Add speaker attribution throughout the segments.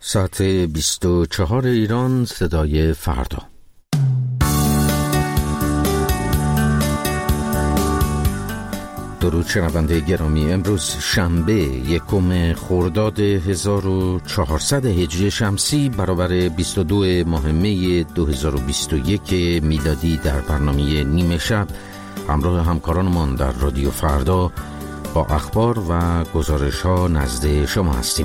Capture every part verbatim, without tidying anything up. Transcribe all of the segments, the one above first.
Speaker 1: ساعت بیست و چهار ایران، صدای فردا. درود شنونده گرامی، امروز شنبه یکم خرداد هزار و چهارصد هجری شمسی برابر بیست و دو ماه می دو هزار و بیست و یک میلادی در برنامه نیمه شب همراه همکارانمان در رادیو فردا با اخبار و گزارش ها نزد شما هستیم.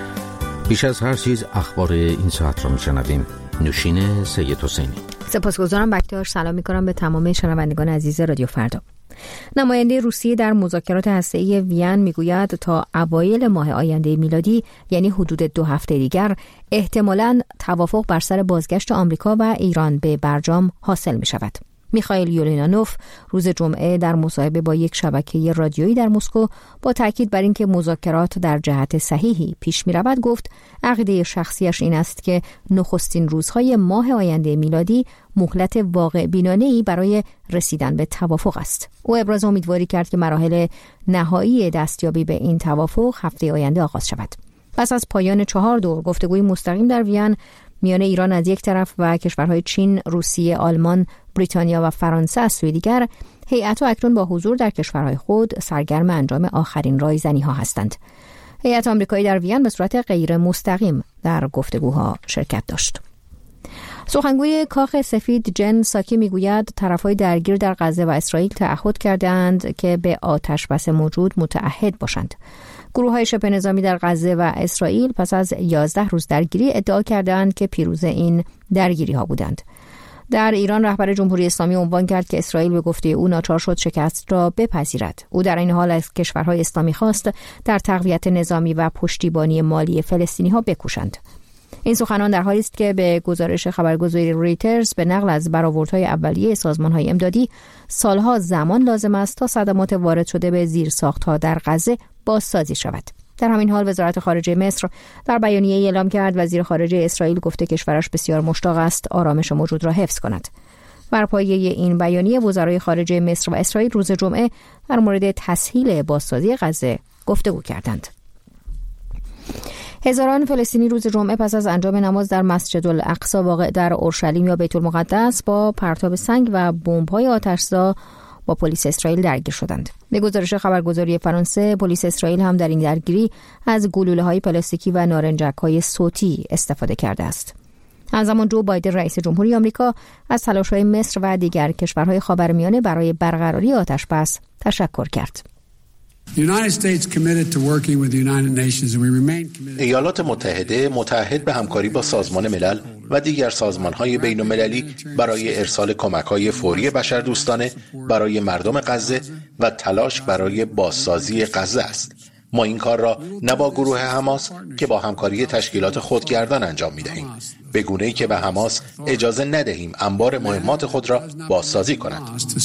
Speaker 1: بیش از هر چیز اخبار این ساعت را میشنویم. نوشین سید حسینی.
Speaker 2: سپاسگزارم بکتار. سلام میکنم به تمام شنوندگان عزیز رادیو فردا. نماینده روسیه در مذاکرات هسته‌ای وین میگوید تا اوایل ماه آینده میلادی، یعنی حدود دو هفته دیگر، احتمالاً توافق بر سر بازگشت آمریکا و ایران به برجام حاصل می شود. میخائیل یولینانوف روز جمعه در مصاحبه با یک شبکه رادیویی در مسکو با تاکید بر اینکه مذاکرات در جهت صحیحی پیش می‌رود گفت عقیده شخصیش این است که نخستین روزهای ماه آینده میلادی مهلت واقع بینانه‌ای برای رسیدن به توافق است. او ابراز امیدواری کرد که مراحل نهایی دستیابی به این توافق هفته آینده آغاز شود. پس از پایان چهار دور گفتگوی مستقیم در وین میان ایران از یک طرف و کشورهای چین، روسیه، آلمان، بریتانیا و فرانسه از سوی دیگر، هیئت‌ها اکنون با حضور در کشورهای خود سرگرم انجام آخرین رایزنی‌ها هستند. هیئت آمریکایی در وین به صورت غیر مستقیم در گفتگوها شرکت داشت. سخنگوی کاخ سفید جن ساکی میگوید طرفهای درگیر در غزه و اسرائیل تعهد کردند که به آتش بس موجود متعهد باشند. گروه‌های شبه نظامی در غزه و اسرائیل پس از یازده روز درگیری ادعا کردند که پیروز این درگیری‌ها بودند. در ایران رهبر جمهوری اسلامی عنوان کرد که اسرائیل به گفته او ناچار شد شکست را بپذیرد. او در این حال از کشورهای اسلامی خواست در تقویت نظامی و پشتیبانی مالی فلسطینی‌ها بکوشند. این سخنان در حالی است که به گزارش خبرگزاری رویترز به نقل از برآوردهای اولیه سازمان‌های امدادی سالها زمان لازم است تا صدمات وارد شده به زیرساخت‌ها در غزه بازسازی شود. در همین حال وزارت خارجه مصر در بیانیه‌ای اعلام کرد وزیر خارجه اسرائیل گفته کشورش بسیار مشتاق است آرامش موجود را حفظ کند. بر پایه این بیانیه وزرای خارجه مصر و اسرائیل روز جمعه در مورد تسهیل بازسازی غزه گفتگو کردند. هزاران فلسطینی روز جمعه پس از انجام نماز در مسجد الاقصی واقع در اورشلیم یا بیت المقدس با پرتاب سنگ و بمب‌های آتش‌زا با پلیس اسرائیل درگیر شدند. به گزارش خبرگزاری فرانسه، پلیس اسرائیل هم در این درگیری از گلوله‌های پلاستیکی و نارنجک‌های صوتی استفاده کرده است. همزمان جو بایدن رئیس جمهوری آمریکا از تلاش‌های مصر و دیگر کشورهای خاورمیانه برای برقراری آتش‌بس تشکر کرد.
Speaker 3: ایالات متحده متعهد به همکاری با سازمان ملل و دیگر سازمان‌های بین‌المللی برای ارسال کمک‌های فوری بشردوستانه برای مردم غزه و تلاش برای بازسازی غزه است. ما این کار را نه با گروه حماس که با همکاری تشکیلات خودگردان انجام می‌دهیم، به گونه‌ای که به حماس اجازه ندهیم انبار مهمات خود را بازسازی کند.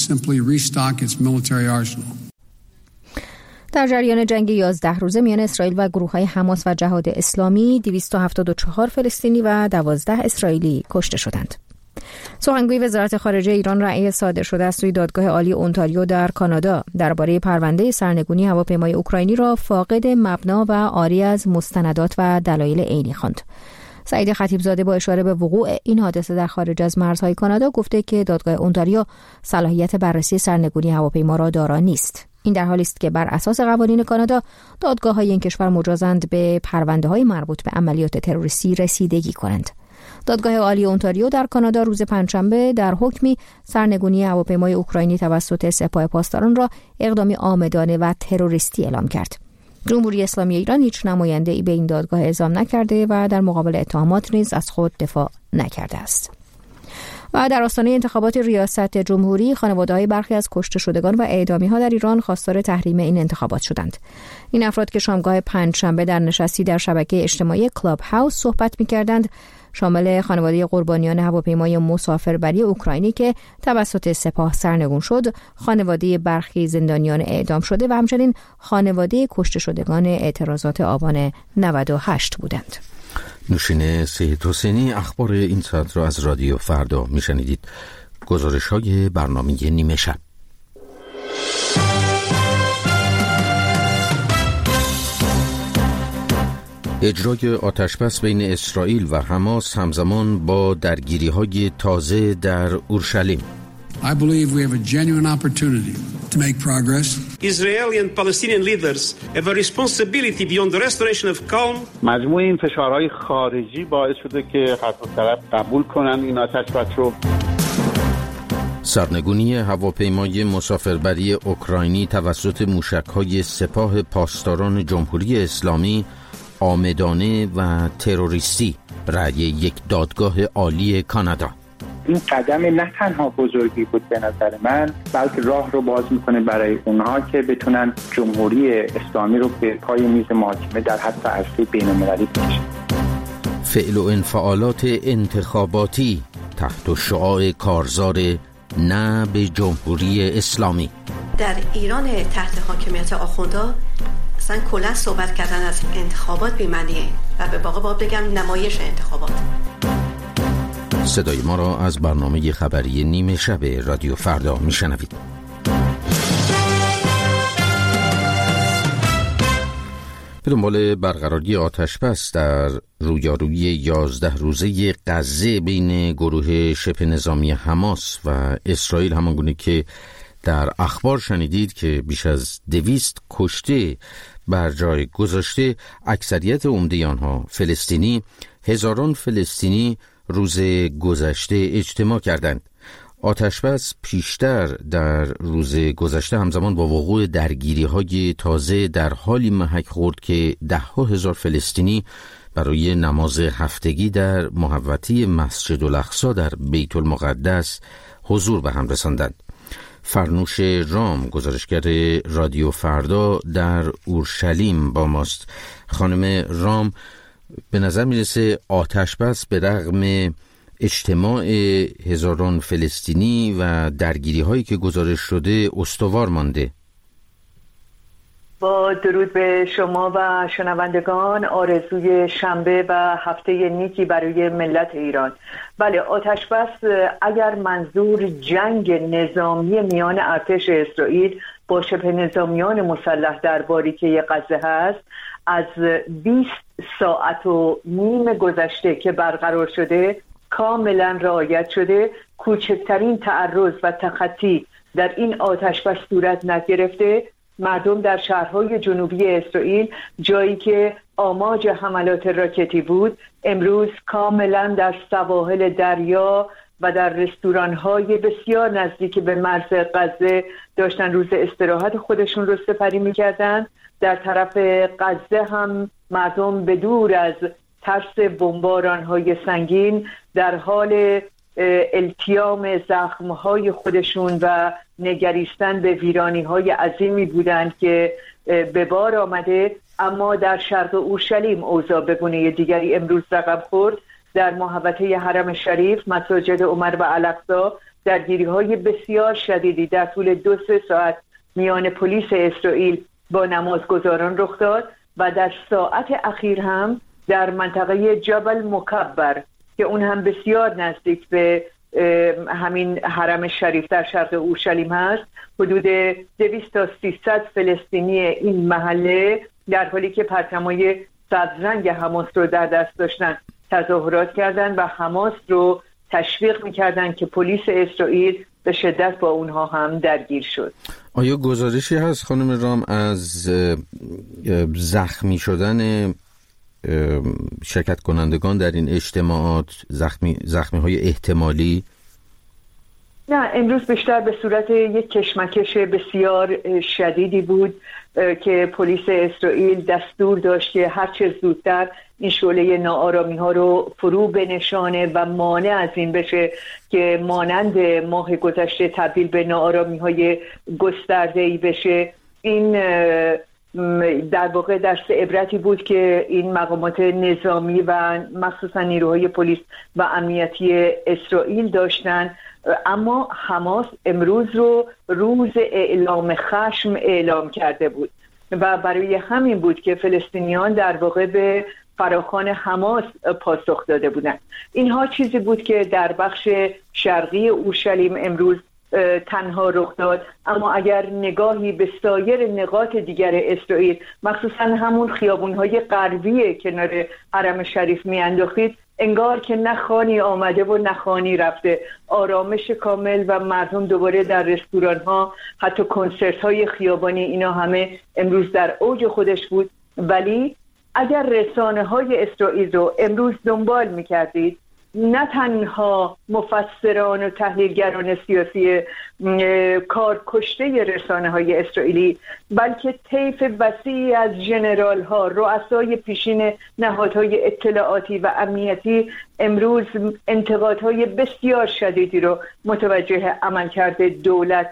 Speaker 2: در جریان جنگ یازده روزه میان اسرائیل و گروه‌های حماس و جهاد اسلامی دویست و هفتاد و چهار فلسطینی و دوازده اسرائیلی کشته شدند. سخنگوی وزارت خارجه ایران رأی صادر شده از سوی دادگاه عالی اونتاریو در کانادا درباره پرونده سرنگونی هواپیمای اوکراینی را فاقد مبنا و عاری از مستندات و دلایل عینی خواند. سعید خطیبزاده با اشاره به وقوع این حادثه در خارج از مرزهای کانادا گفته که دادگاه اونتاریو صلاحیت بررسی سرنگونی هواپیما را دارا نیست. این در حالی است که بر اساس قوانین کانادا دادگاه‌های این کشور مجازند به پرونده‌های مربوط به عملیات تروریستی رسیدگی کنند. دادگاه عالی اونتاریو در کانادا روز پنجشنبه در حکمی سرنگونی هواپیمای اوکراینی توسط سپاه پاسداران را اقدامی عامدانه و تروریستی اعلام کرد. جمهوری اسلامی ایران هیچ نماینده‌ای به این دادگاه اعزام نکرده و در مقابل اتهامات نیز از خود دفاع نکرده است. و در آستانه انتخابات ریاست جمهوری خانواده‌های برخی از کشته شدگان و اعدامی‌ها در ایران خواستار تحریم این انتخابات شدند. این افراد که شامگاه پنجشنبه در نشستی در شبکه اجتماعی کلاب هاوس صحبت می‌کردند شامل خانواده قربانیان هواپیمای مسافربری اوکراینی که توسط سپاه سرنگون شد، خانواده برخی زندانیان اعدام شده و همچنین خانواده کشته شدگان اعتراضات آبان نود و هشت بودند.
Speaker 1: نوشین سید حسینی. اخبار این ساعت را از رادیو فردا میشنیدید. گزارش های برنامه نیمه شب. اجرای آتشبس بین اسرائیل و حماس همزمان با درگیری‌های تازه در اورشلیم.
Speaker 4: I believe we have a genuine opportunity to make progress.
Speaker 5: Israeli and Palestinian leaders have a responsibility beyond the restoration of calm.
Speaker 6: مجموع این فشارهای خارجی باعث شده که هر دو طرف قبول کنن این آتشبس رو.
Speaker 1: سرنگونی هواپیمای مسافربری اوکراینی توسط موشک‌های سپاه پاسداران جمهوری اسلامی عامدانه و تروریستی، رأی یک دادگاه عالی کانادا.
Speaker 7: این قدم نه تنها بزرگی بود به نظر من، بلکه راه رو باز میکنه برای اونها که بتونن جمهوری اسلامی رو به پای میز محاکمه در حد عرصه بین‌المللی بکشن.
Speaker 1: فعل و انفعالات انتخاباتی تحت شعاع کارزار نه به جمهوری اسلامی.
Speaker 8: در ایران تحت حاکمیت آخوندا اصلا کلا صحبت کردن از انتخابات بی‌معنیه و به واقع باید بگم نمایش انتخابات.
Speaker 1: صدای ما را از برنامه خبری نیمه شب رادیو فردا میشنوید. به دنبال برقراری آتشبس در رویارویی یازده روزه غزه بین گروه شبه نظامی حماس و اسرائیل، همانگونه که در اخبار شنیدید که بیش از دویست کشته بر جای گذاشته، اکثریت عمده آنها فلسطینی، هزاران فلسطینی روز گذشته اجتماع کردند. آتشبس پیشتر در روز گذشته همزمان با وقوع درگیری‌های تازه در حالی محک خورد که ده‌ها هزار فلسطینی برای نماز هفتگی در محوطه مسجد الاقصی در بیت المقدس حضور به هم رساندند. فرنوش رام، گزارشگر رادیو فردا در اورشلیم با ماست. خانم رام، به نظر میرسه آتشبس به رغم اجتماع هزاران فلسطینی و درگیری هایی که گزارش شده استوار مانده.
Speaker 9: با درود به شما و شنوندگان، آرزوی شنبه و هفته نیکی برای ملت ایران. بله، آتشبس اگر منظور جنگ نظامی میان ارتش اسرائیل با شبه نظامیان مسلح در باریکه غزه هست، از بیست ساعت و نیم گذشته که برقرار شده کاملا رعایت شده. کوچکترین تعرض و تخطی در این آتشبس صورت نگرفته. مردم در شهرهای جنوبی اسرائیل، جایی که آماج حملات راکتی بود، امروز کاملا در سواحل دریا و در رستوران‌های بسیار نزدیک به مرز غزه داشتن روز استراحت خودشون رو سپری می‌کردن. در طرف غزه هم مردم به دور از ترس بمباران‌های سنگین در حال التیام زخم‌های خودشون و نگریستن به ویرانی‌های عظیمی بودند که به بار آمده. اما در شرق اورشلیم اوضاع به گونه دیگری امروز رقم خورد. در محوطه حرم شریف، مساجد عمر و الاقصی، درگیری‌های بسیار شدیدی در طول دو سه ساعت میان پلیس اسرائیل با نمازگزاران رخ داد و در ساعت اخیر هم در منطقه جبل مکبر که اون هم بسیار نزدیک به همین حرم شریف در شرق اورشلیم هست، حدود دویست تا سیصد فلسطینی این محله در حالی که پرچم‌های سبزرنگ حماس رو در دست داشتن تظاهرات کردند و حماس رو تشویق می‌کردند که پلیس اسرائیل به شدت با اونها هم درگیر شد.
Speaker 1: آیا گزارشی هست خانم رام از زخمی شدن شرکت کنندگان در این اجتماعات، زخمی زخمی های احتمالی؟
Speaker 9: نه، امروز بیشتر به صورت یک کشمکش بسیار شدیدی بود که پلیس اسرائیل دستور داشت که هر چه زودتر این شعله ناآرامی ها رو فرو بنشانه و مانع از این بشه که مانند ماه گذشته تبدیل به ناآرامی های گسترده‌ای بشه. این در واقع درس عبرتی بود که این مقامات نظامی و مخصوصا نیروهای پلیس و امنیتی اسرائیل داشتن. اما حماس امروز رو روز اعلام خشم اعلام کرده بود و برای همین بود که فلسطینیان در واقع به فراخوان حماس پاسخ داده بودند. اینها چیزی بود که در بخش شرقی اورشلیم امروز تنها رخ داد، اما اگر نگاهی به سایر نقاط دیگر اسرائیل، مخصوصا همون خیابون‌های غربی کنار حرم شریف میانداختید، انگار که نه خانی آمده و نه خانی رفته، آرامش کامل و مردم دوباره در رستوران‌ها، حتی کنسرت‌های خیابانی، اینا همه امروز در اوج خودش بود. ولی اگر رسانه‌های اسرائیل رو امروز دنبال می‌کردید، نه تنها مفسران و تحلیلگران سیاسی کار کشته رسانه‌های اسرائیلی، بلکه طیف وسیعی از ژنرال‌ها، رؤسای پیشین نهادهای اطلاعاتی و امنیتی امروز انتقادهای بسیار شدیدی رو متوجه عملکرد دولت،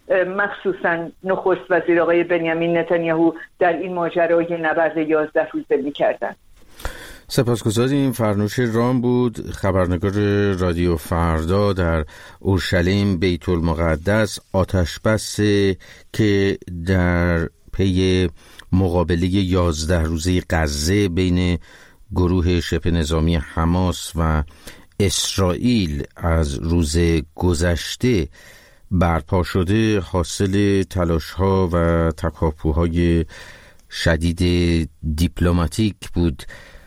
Speaker 9: مخصوصا نخست وزیر آقای بنیامین نتانیاهو در این ماجرای نبرد یازده روزه می‌کردند.
Speaker 1: سپاسگزاریم. فرنوش رام بود، خبرنگار رادیو فردا در اورشلیم بیت المقدس. آتشبس که در پی مقابله یازده روزه غزه بین گروه شبه نظامی حماس و اسرائیل از روز گذشته برپا شده، حاصل تلاش‌ها و تکاپوهای شدید دیپلماتیک بود.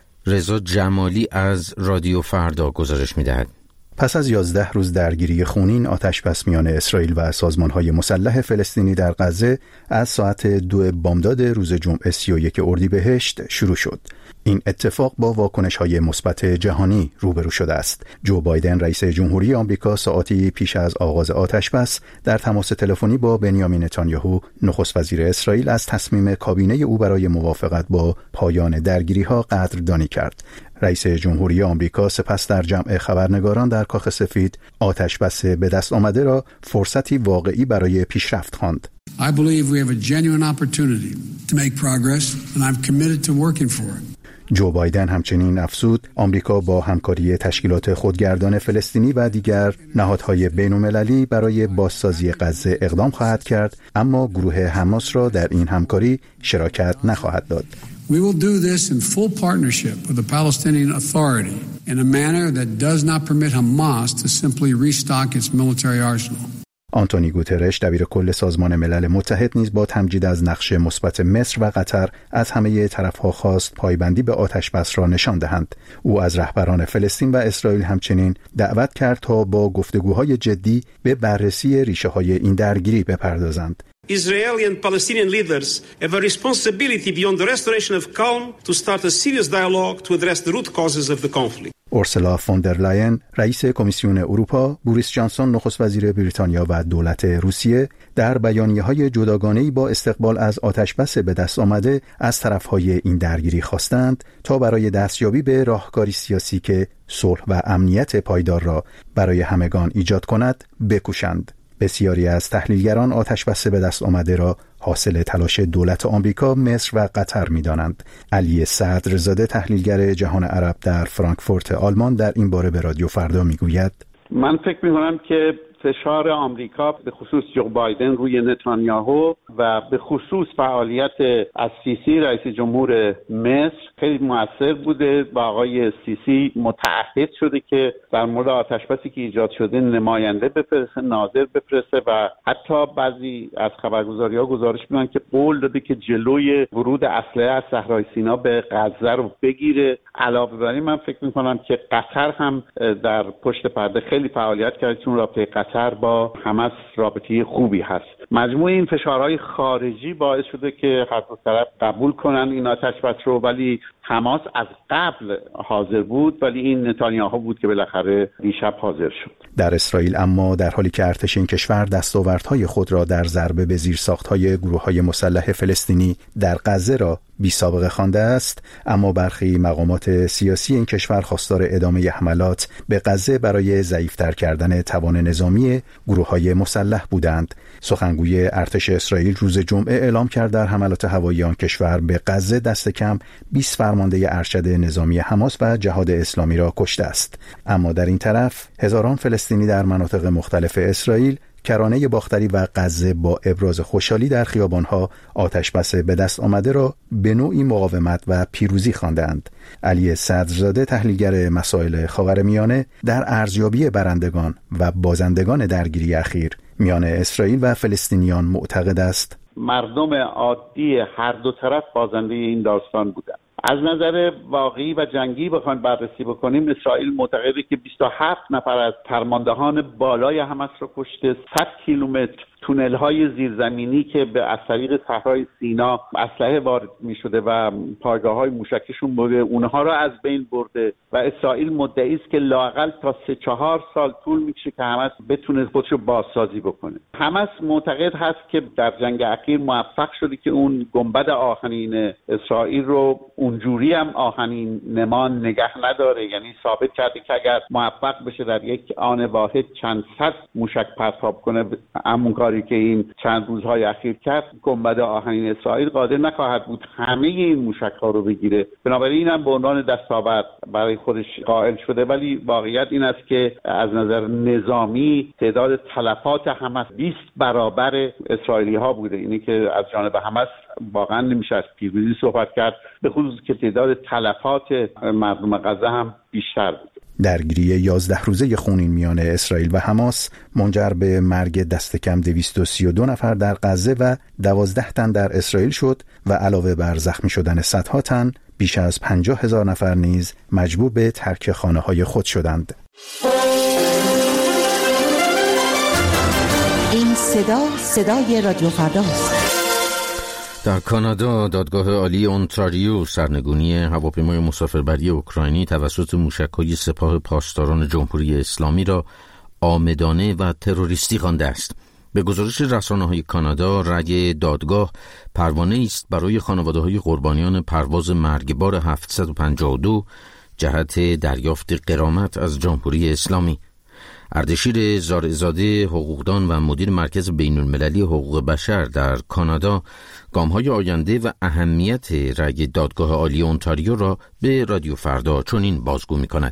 Speaker 1: رضا جمالی از رادیو فردا گزارش می‌دهد.
Speaker 10: پس از یازده روز درگیری خونین، آتشبس میان اسرائیل و سازمان‌های مسلح فلسطینی در غزه از ساعت دو بامداد روز جمعه سی و یک اردیبهشت شروع شد. این اتفاق با واکنش‌های مثبت جهانی روبرو شده است. جو بایدن رئیس جمهوری آمریکا ساعاتی پیش از آغاز آتشبس در تماس تلفنی با بنیامین نتانیاهو نخست وزیر اسرائیل از تصمیم کابینه او برای موافقت با پایان درگیری‌ها قدردانی کرد. رئیس جمهوری آمریکا سپس در جمع خبرنگاران در کاخ سفید آتشبس به دست آمده را فرصتی واقعی برای پیشرفت خواند.
Speaker 4: I believe we have a genuine opportunity to make progress and I'm committed to working for it.
Speaker 10: جو بایدن همچنین افزود آمریکا با همکاری تشکیلات خودگردان فلسطینی و دیگر نهادهای بین‌المللی برای بازسازی غزه اقدام خواهد کرد، اما گروه حماس را در این همکاری شراکت نخواهد داد.
Speaker 4: We will do this in full partnership with the Palestinian Authority in a manner that does not permit Hamas to simply restock its military arsenal.
Speaker 10: آنتونی گوترش دبیر کل سازمان ملل متحد نیز با تمجید از نقش مثبت مصر و قطر از همه طرف‌ها خواست پایبندی به آتشبس را نشان دهند. او از رهبران فلسطین و اسرائیل همچنین دعوت کرد تا با گفتگوهای جدی به بررسی ریشه‌های این درگیری بپردازند.
Speaker 5: Israeli and Palestinian leaders have a responsibility beyond the restoration of calm to start a serious dialogue to address the root causes of the conflict.
Speaker 10: اورسولا فون در لاین رئیس کمیسیون اروپا، بوریس جانسون نخست وزیر بریتانیا و دولت روسیه در بیانیه‌های جداگانه‌ای با استقبال از آتشبس به دست آمده از طرف‌های این درگیری خواستند تا برای دستیابی به راهکاری سیاسی که صلح و امنیت پایدار را برای همگان ایجاد کند بکوشند. بسیاری از تحلیلگران آتشبس به دست آمده را حاصل تلاش دولت آمریکا، مصر و قطر می‌دانند. علی صدرزاده تحلیلگر جهان عرب در فرانکفورت آلمان در این باره به رادیو فردا میگوید:
Speaker 6: من فکر می‌کنم که فشار آمریکا به خصوص جو بایدن روی نتانیاهو و به خصوص فعالیت از سیسی رئیس جمهور مصر خیلی مؤثر بوده و آقای سیسی متعهد شده که در مورد آتشبسی که ایجاد شده نماینده بفرسته، ناظر بفرسته و حتی بعضی از خبرگزاری‌ها گزارش میدن که قول داده که جلوی ورود اسلحه از صحرای سینا به غزه رو بگیره. علاوه بر این من فکر می‌کنم که قطر هم در پشت پرده خیلی فعالیت کرده چون رابطه قطر با حماس رابطه خوبی هست. مجموع این فشارهای خارجی باعث شده که هر دو طرف قبول کنن این آتشبس رو، ولی حماس از قبل حاضر بود، ولی این نتانیاهو بود که بالاخره دیشب حاضر شد.
Speaker 10: در اسرائیل اما در حالی که ارتش این کشور دستاوردهای خود را در ضربه به زیرساخت‌های گروه‌های مسلح فلسطینی در غزه را بی سابقه خوانده است، اما برخی مقامات سیاسی این کشور خواستار ادامه حملات به غزه برای ضعیف‌تر کردن توان نظامی گروه‌های مسلح بودند. سخنگوی ارتش اسرائیل روز جمعه اعلام کرد در حملات هوایی آن کشور به غزه دست کم بیست فرمانده ارشد نظامی حماس و جهاد اسلامی را کشته است. اما در این طرف هزاران فلسطینی در مناطق مختلف اسرائیل کرانه باختری و غزه با ابراز خوشحالی در خیابان‌ها آتشبس به دست آمده را به نوعی مقاومت و پیروزی خواندند. علی صدرزاده تحلیلگر مسائل خاورمیانه در ارزیابی برندگان و بازندگان درگیری اخیر میان اسرائیل و فلسطینیان معتقد است
Speaker 6: مردم عادی هر دو طرف بازنده این داستان بودن. از نظر واقعی و جنگی بخوایم بررسی بکنیم، اسرائیل معتقده که بیست و هفت نفر از فرماندهان بالای حماس رو کشته، صد کیلومتر تونل های زیرزمینی که به از طریق صحرای سینا اسلحه وارد می شده و پایگاه های موشکیشون بوده، اونها رو از بین برده و اسرائیل مدعی است که لااقل تا سه چهار سال طول میکشه که حماس بتونه خودش رو بازسازی بکنه. حماس معتقد هست که در جنگ اخیر موفق شده که اون گنبد آهنین اسرائیل رو اونجوری هم آهنین نمان نگه نداره، یعنی ثابت کرده که اگر موفق بشه در یک آن واحد چند صد موشک پرتاب کنه، همون کاری که این چند روزهای اخیر کرد، گنبد آهنین اسرائیل قادر نخواهد بود همه این موشک ها رو بگیره. بنابراین هم به عنوان دستاورد برای خودش قائل شده، ولی واقعیت این است که از نظر نظامی تعداد تلفات حماس بیست برابر اسرائیلی ها بوده. اینی که از جانب حماس واقعا نمیشه از پیروزی صحبت کرد، به خصوص که تعداد تلفات مردم غزه هم بیشتر بود.
Speaker 10: درگیری یازده روزه خونین میان اسرائیل و حماس منجر به مرگ دست کم دویست و سی و دو نفر در غزه و دوازده تن در اسرائیل شد و علاوه بر زخمی شدن صدها تن، بیش از پنجاه هزار نفر نیز مجبور به ترک خانه های خود شدند.
Speaker 11: این صدا صدای رادیو فرداست.
Speaker 1: در کانادا دادگاه عالی اونتاریو سرنگونی هواپیمای مسافربری اوکراینی توسط موشک‌های سپاه پاسداران جمهوری اسلامی را عامدانه و تروریستی خوانده است. به گزارش رسانه‌های کانادا، رأی دادگاه پروانه‌ای است برای خانواده‌های قربانیان پرواز مرگبار هفتصد و پنجاه و دو جهت دریافت غرامت از جمهوری اسلامی. اردشیر زارعزاده، حقوقدان و مدیر مرکز بین‌المللی حقوق بشر در کانادا، گام‌های آینده و اهمیت رأی دادگاه عالی اونتاریو را به رادیو فردا چنین بازگو می‌کند.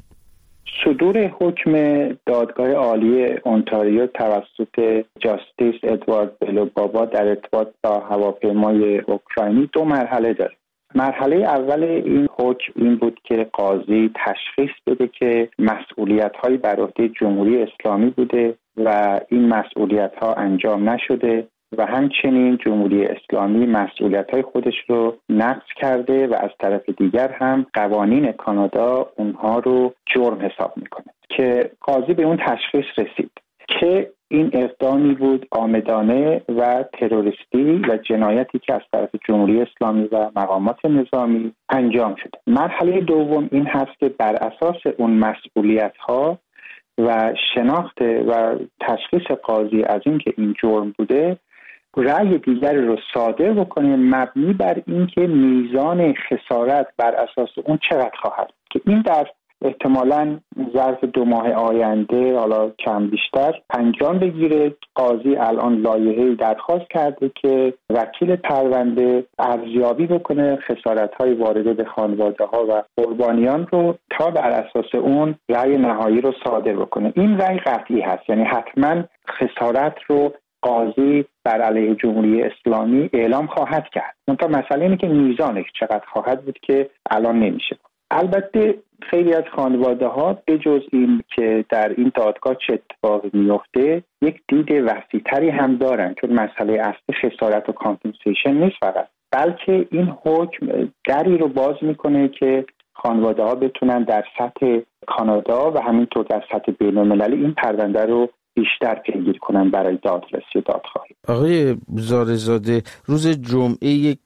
Speaker 7: صدور حکم دادگاه عالی اونتاریو توسط جاستیس ادوارد بلوبابا در ارتباط با هواپیمای اوکراینی دو مرحله دارد. مرحله اول این حکم این بود که قاضی تشخیص بده که مسئولیت‌هایی بر عهده جمهوری اسلامی بوده و این مسئولیت‌ها انجام نشده و همچنین جمهوری اسلامی مسئولیت‌های خودش رو نقض کرده و از طرف دیگر هم قوانین کانادا اونها رو جرم حساب میکنه، که قاضی به اون تشخیص رسید که این اقدامی بود عامدانه و تروریستی و جنایتی که از طرف جمهوری اسلامی و مقامات نظامی انجام شده. مرحله دوم این هست که بر اساس اون مسئولیت‌ها و شناخت و تشخیص قاضی از این که این جرم بوده، رأی دیگری رو صادر بکنه مبنی بر اینکه میزان خسارت بر اساس اون چقدر خواهد، که این در احتمالاً ظرف دو ماه آینده حالا کم بیشتر انجام بگیره. قاضی الان لایحه‌ای درخواست کرده که وکیل پرونده ارزیابی بکنه خسارت‌های وارده به خانواده‌ها و قربانیان رو تا بر اساس اون رأی نهایی رو صادر بکنه. این رأی قطعی هست، یعنی حتما خسارت رو قاضی بر علیه جمهوری اسلامی اعلام خواهد کرد. منتها مسئله اینه که میزانش چقدر خواهد بود که الان نمیشه. البته خیلی از خانواده ها به جز این که در این دادگاه چه اتفاقی میفته، یک دید وسیع‌تری هم دارن، چون مسئله اصلی خسارت و کامپنسیشن نیست فقط، بلکه این حکم دری رو باز میکنه که خانواده ها بتونن در سطح کانادا و همینطور در سطح بین‌المللی این پرونده رو بیشتر پیگیری کنن برای دادرسی و دادخواهی.
Speaker 1: آقای زارعزاده، روز جمعه یک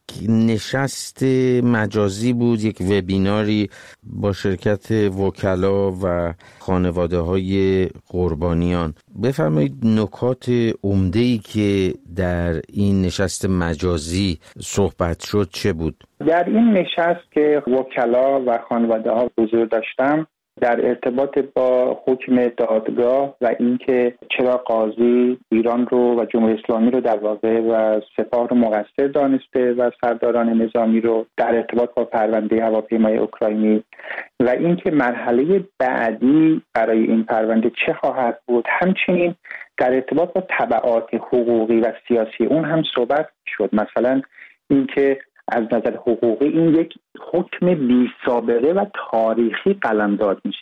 Speaker 1: نشست مجازی بود، یک وبیناری با شرکت وکلا و خانواده های قربانیان. بفرمایید نکات عمده‌ای که در این نشست مجازی صحبت شد چه بود؟
Speaker 7: در این نشست که وکلا و خانواده ها حضور داشتم، در ارتباط با حکم دادگاه و اینکه چرا قاضی ایران رو و جمهوری اسلامی رو در واقع و سپاه رو مقصر دانسته و سرداران نظامی رو در ارتباط با پرونده هواپیمای اوکراینی و اینکه مرحله بعدی برای این پرونده چه خواهد بود، همچنین در ارتباط با تبعات حقوقی و سیاسی اون هم صحبت شد. مثلا اینکه از نظر حقوقی این یک حکم بی سابقه و تاریخی قلمداد میشه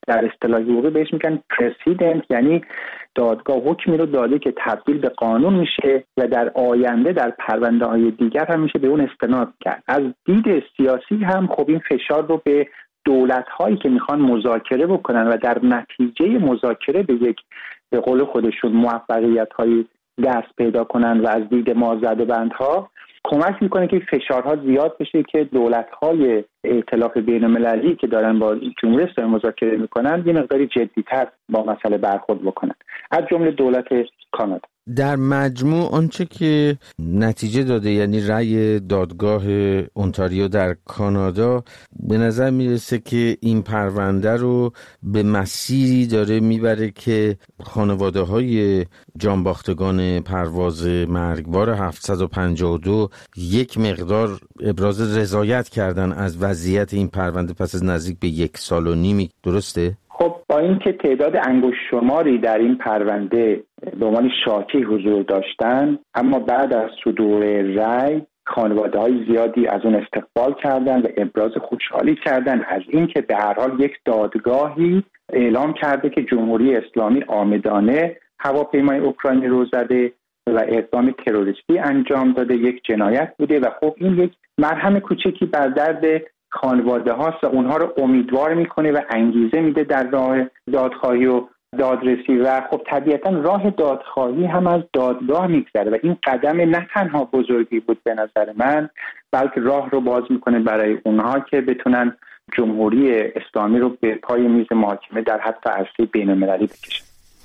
Speaker 7: در اصطلاح حقوقی بهش میگن پرسیدنت، یعنی دادگاه حکمی رو داده که تبدیل به قانون میشه و در آینده در پرونده های دیگر هم میشه به اون استناد کرد. از دید سیاسی هم خب این فشار رو به دولت هایی که میخوان مذاکره بکنن و در نتیجه مذاکره به یک به قول خودشون موفقیت هایی دست پیدا کنن و از دید ما زده بندها کمک میکنه که فشارها زیاد بشه که دولت‌های ائتلاف بین‌المللی که دارن با جمهوری اسلامی مذاکره میکنن یه مقداری جدی‌تر با مسئله برخورد بکنن، از جمله دولت کانادا.
Speaker 1: در مجموع آنچه که نتیجه داده، یعنی رأی دادگاه اونتاریو در کانادا، به نظر میرسه که این پرونده رو به مسیری داره میبره که خانواده های جانباختگان پرواز مرگبار هفتصد و پنجاه و دو یک مقدار ابراز رضایت کردن از وضعیت این پرونده پس از نزدیک به یک سال و نیمی. درسته؟
Speaker 7: خب با اینکه تعداد انگشت شماری در این پرونده به عنوان شاکی حضور داشتن، اما بعد از صدور رأی خانواده های زیادی از اون استقبال کردن و ابراز خوشحالی کردن از اینکه به هر حال یک دادگاهی اعلام کرده که جمهوری اسلامی عامدانه هواپیمای اوکراینی رو زده و اقدام تروریستی انجام داده، یک جنایت بوده و خب این یک مرهم کوچکی بر درد خانواده هاست و اونها رو امیدوار میکنه و انگیزه میده در راه دادخواهی و دادرسی و خب طبیعتا راه دادخواهی هم از دادگاه میگذره و این قدم نه تنها بزرگی بود به نظر من، بلکه راه رو باز میکنه برای اونها که بتونن جمهوری اسلامی رو به پای میز محاکمه در حد عرصه بین‌المللی بکشن.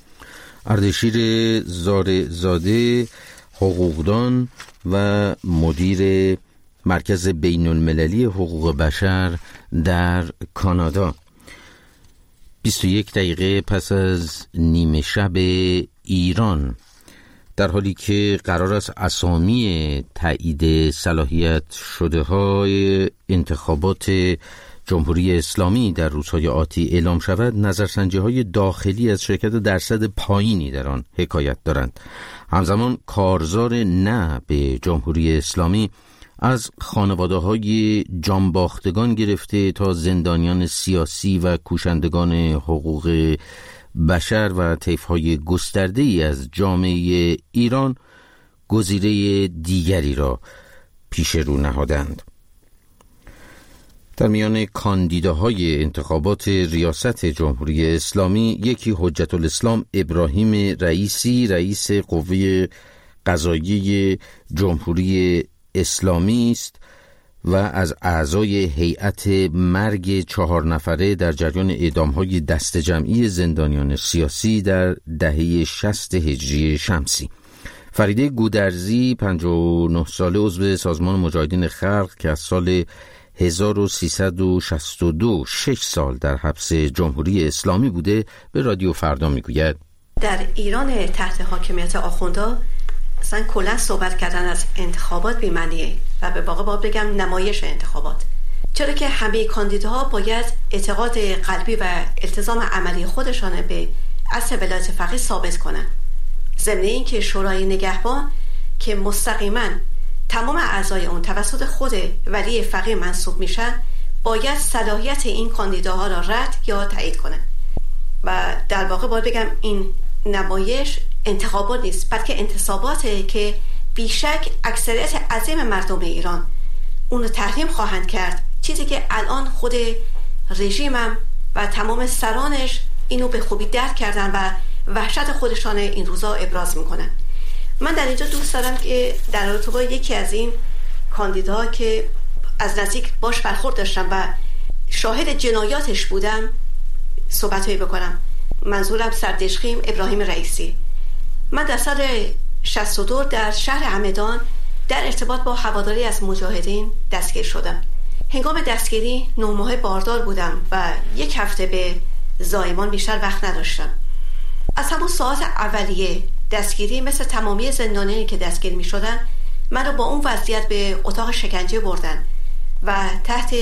Speaker 1: اردشیر زارزاده، حقوقدان و مدیر مرکز بین المللی حقوق بشر در کانادا. بیست و یک دقیقه پس از نیمه شب ایران، در حالی که قرار است اسامی تایید صلاحیت شده های انتخابات جمهوری اسلامی در روزهای آتی اعلام شود، نظرسنجی های داخلی از شرکت درصد پایینی در آن حکایت دارند. همزمان کارزار نه به جمهوری اسلامی از خانواده های جانباختگان گرفته تا زندانیان سیاسی و کوشندگان حقوق بشر و طیف‌های گسترده‌ای از جامعه ایران گزیره دیگری را پیش رو نهادند. در میان کاندیداهای انتخابات ریاست جمهوری اسلامی یکی حجت الاسلام ابراهیم رئیسی، رئیس قوه قضاییه جمهوری اسلامی است و از اعضای هیئت مرگ چهار نفره در جریان اعدام‌های دست جمعی زندانیان سیاسی در دهه شصت هجری شمسی. فریده گودرزی، پنجاه و نه ساله، عضو سازمان مجاهدین خلق که از سال هزار و سیصد و شصت و دو شش سال در حبس جمهوری اسلامی بوده، به رادیو فردا میگوید
Speaker 8: در ایران تحت حاکمیت آخوندا اصلا کلا صحبت کردن از انتخابات بی‌معنیه و به واقع باید بگم نمایش انتخابات، چرا که همه کاندیداها باید اعتقاد قلبی و التزام عملی خودشان به اصل ولایت فقیه ثابت کنن. ضمن این که شورای نگهبان که مستقیما تمام اعضای اون توسط خود ولی فقیه منصوب میشن باید صلاحیت این کاندیداها را رد یا تایید کنن و در واقع باید بگم این نمایش انتخابات نیست بلکه انتصاباته که بیشک اکثریت عظیم مردم ایران اونو تحریم خواهند کرد، چیزی که الان خود رژیمم و تمام سرانش اینو به خوبی درک کردن و وحشت خودشان این روزا ابراز میکنن. من در اینجا دوست دارم که در رابطه با یکی از این کاندیداها که از نزدیک باش برخورد داشتم و شاهد جنایاتش بودم صحبتایی بکنم. منظورم سردشخیم ابراهیم رئیسی. من در سال شصت و دو در شهر همدان در ارتباط با هواداری از مجاهدین دستگیر شدم. هنگام دستگیری نه ماه باردار بودم و یک هفته به زایمان بیشتر وقت نداشتم. از همون ساعت اولیه دستگیری مثل تمامی زندانیانی که دستگیر می شدن من رو با اون وضعیت به اتاق شکنجه بردن و تحت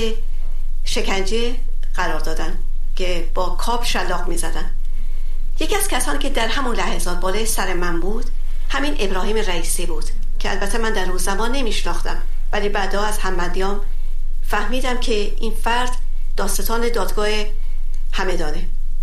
Speaker 8: شکنجه قرار دادن که با کاب شلاق می زدن. یکی از کسانی که در همون لحظات بالای سر من بود همین ابراهیم رئیسی بود که البته من در اون زمان نمی شناختم، ولی بعدا از همبندیام فهمیدم که این فرد داستان دادگاه همدانه.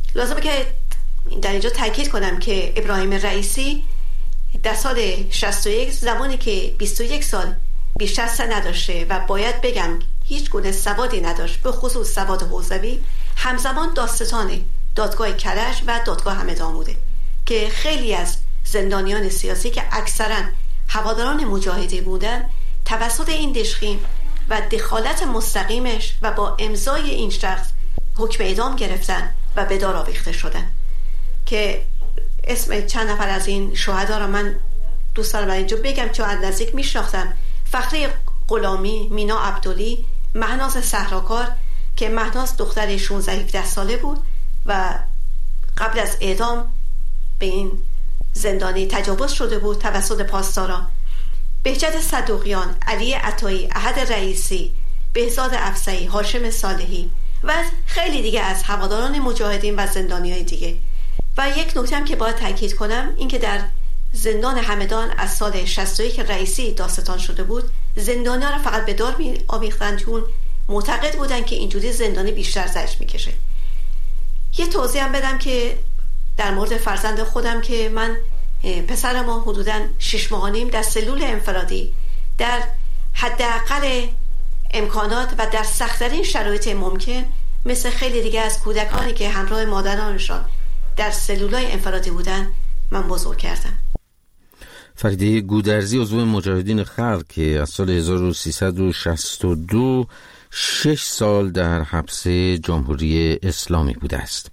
Speaker 8: لازمه که در اینجا تاکید کنم که ابراهیم رئیسی در سال شصت و یک زمانی که بیست و یک سال بیشتر از سن نداشته و باید بگم هیچ گونه سوادی نداشت، به خصوص سواد حوزوی، همزمان دادستان دادگاه کرج و دادگاه همدان بوده که خیلی از زندانیان سیاسی که اکثرا هواداران مجاهدی بودن توسط این دشخیم و دخالت مستقیمش و با امضای این شخص حکم اعدام گرفتن و به دار آویخته شدن. که اسم چند نفر از این شهدا را من دوست دارم اینجا بگم چون از نزدیک میشناختم: فخری غلامی، مینا عبدلی، مهناز صحراکار که مهناز دختر شانزده هفده ساله بود و قبل از اعدام به این زندانی تجاوز شده بود توسط پاسداران. بهجت صدوقیان، علی عطایی، احد رئیسی، بهزاد افسری، هاشم صالحی و خیلی دیگه از هواداران مجاهدین و زندانیای دیگه. و یک نکته هم که باید تاکید کنم این که در زندان همدان از سال شصت و یک که رئیسی دادستان شده بود، زندانیان را فقط به دار می آویختن چون معتقد بودن که اینجوری زندانی بیشتر زجر میکشه. یه توضیح هم بدم که در مورد فرزند خودم که من پسر ما حدوداً شش ماه و نیم در سلول انفرادی در حداقل امکانات و در سخت‌ترین شرایط ممکن مثل خیلی دیگه از کودکانی که همراه مادرانشان در سلولای انفرادی بودن من بزرگ کردم.
Speaker 1: فریده گودرزی عضو مجاهدین خلق که از سال هزار و سیصد و شصت و دو شش سال در حبس جمهوری اسلامی بوده است.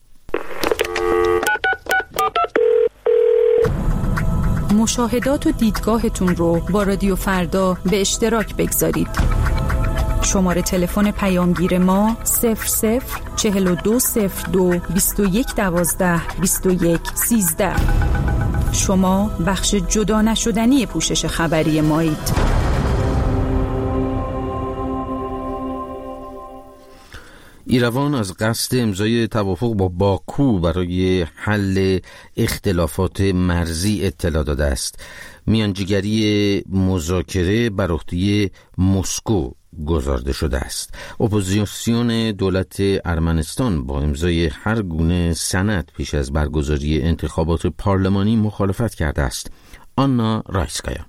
Speaker 12: مشاهدات و دیدگاهتون رو با رادیو فردا به اشتراک بگذارید. شماره تلفن پیامگیر ما صفر صفر چهل و دو صفر دو بیست و یک دوازده بیست و یک سیزده. شما بخش جدا نشدنی پوشش خبری مایید.
Speaker 1: ایروان از قصد امضای توافق با باکو برای حل اختلافات مرزی اطلاع داده است. میانجیگری مذاکره بر عهده مسکو گزارده شده است. اپوزیسیون دولت ارمنستان با امضای هر گونه سند پیش از برگزاری انتخابات پارلمانی مخالفت کرده است. آنا رایسکایا: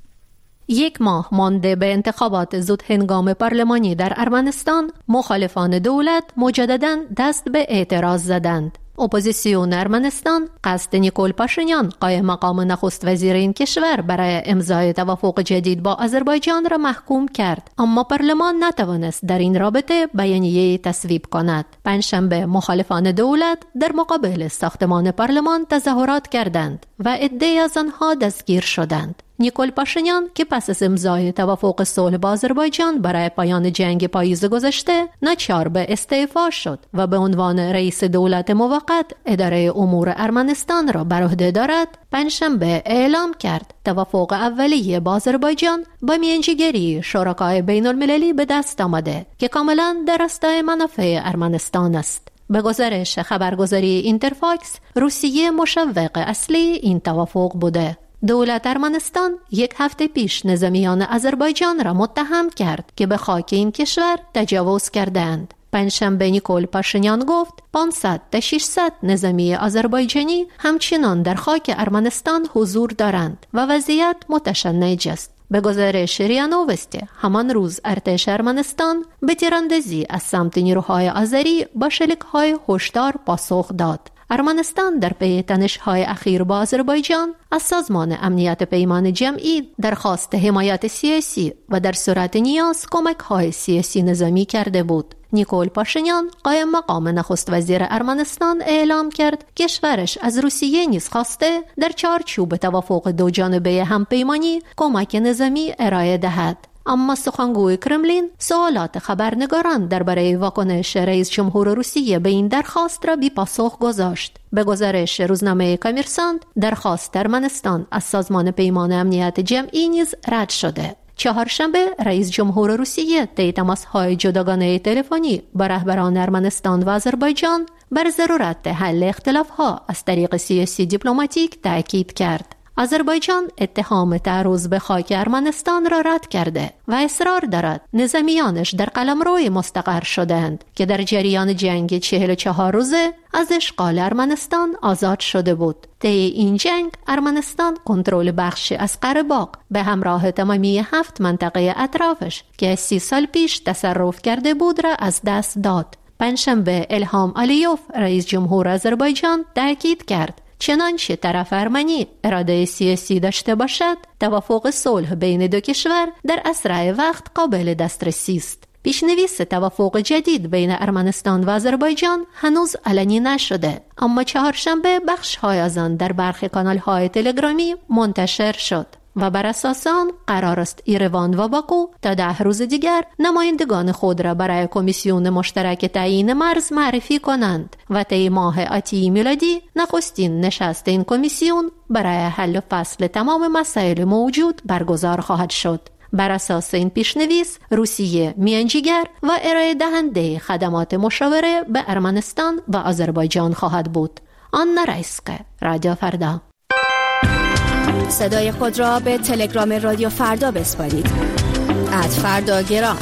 Speaker 13: یک ماه مانده به انتخابات زود هنگام پارلمانی در ارمنستان، مخالفان دولت مجدداً دست به اعتراض زدند. اپوزیسیون ارمنستان قصد نیکول پاشینیان قایم مقام نخست وزیر این کشور برای امضای توافق جدید با آذربایجان را محکوم کرد، اما پارلمان نتوانست در این رابطه بیانیه تصویب کند. پنجشنبه مخالفان دولت در مقابل ساختمان پارلمان تظاهرات کردند و عده‌ای از آنها دستگیر شدند. نیکول پاشینیان که پس از امضای توافق صلح با آذربایجان برای پایان جنگ پاییز گذشته ناچار به استعفا شد و به عنوان رئیس دولت موقت اداره امور ارمنستان را بر عهده دارد، پنجشنبه اعلام کرد توافق اولیه با آذربایجان با میانجیگری شرکای بین المللی به دست آمده که کاملا در راستای منافع ارمنستان است. به گزارش خبرگزاری اینترفاکس، روسیه مشوق اصلی این توافق بوده. دولت ارمنستان یک هفته پیش نظامیان آذربایجان را متهم کرد که به خاک این کشور تجاوز کردند. پنجشنبه نیکول پاشینیان گفت پانصد تا ششصد نظامی آذربایجانی همچنان در خاک ارمنستان حضور دارند و وضعیت متشنج است. به گزارش ریا نووستی، همان روز ارتش ارمنستان به تیراندازی از سمت نیروهای آذری با شلیک‌های هشدار پاسخ داد. ارمنستان در پی تنش‌های اخیر با آذربایجان از سازمان امنیت پیمان جمعی درخواست حمایت سیاسی و در صورت نیاز کمک‌های سیاسی نظامی کرده بود. نیکول پاشینیان قایم مقام نخست وزیر ارمنستان اعلام کرد کشورش از روسیه نیز خواسته در چارچوب توافق دو جانبه همپیمانی کمک نظامی ارائه دهد. اما سخنگوی کرملین سوالات خبرنگاران درباره واکنش رئیس جمهور روسیه به این درخواست را بی پاسخ گذاشت. به گزارش روزنامه کامرسانت، درخواست ارمنستان از سازمان پیمان امنیت جمعی نیز رد شده. چهارشنبه رئیس جمهور روسیه طی تماس‌های جداگانه تلفنی با رهبران ارمنستان و آذربایجان بر ضرورت حل اختلاف‌ها از طریق سیاسی دیپلماتیک تاکید کرد. آذربایجان اتهام تعرض به خاک ارمنستان را رد کرده و اصرار دارد نظامیانش در قلمروی مستقر شدند که در جریان جنگ چهل و چهار روزه از اشغال ارمنستان آزاد شده بود. طی این جنگ ارمنستان کنترل بخش از قره‌باغ به همراه تمامی هفت منطقه اطرافش که سی سال پیش تصرف کرده بود را از دست داد. پنجشنبه الهام علیوف رئیس جمهور آذربایجان تاکید کرد چنانچه طرف ارمنی اراده سیاسی داشته باشد، توافق صلح بین دو کشور در اسرع وقت قابل دسترسی است. پیشنویس توافق جدید بین ارمنستان و آذربایجان هنوز علنی نشده، اما چهارشنبه بخش‌های از آن در برخی کانال‌های تلگرامی منتشر شد و بر اساس آن قرار است ایروان و باکو تا ده روز دیگر نمایندگان خود را برای کمیسیون مشترک تعیین مرز معرفی کنند و طی ماه آتی میلادی نخستین نشست این کمیسیون برای حل و فصل تمام مسائل موجود برگزار خواهد شد. بر اساس این پیشنویس روسیه میانجیگر و ارائه دهنده خدمات مشاوره به ارمنستان و آذربایجان خواهد بود. آنا رایسکه، رادیو فردا.
Speaker 2: صدای خود را به تلگرام رادیو فردا بسپارید. ات فردا گرام.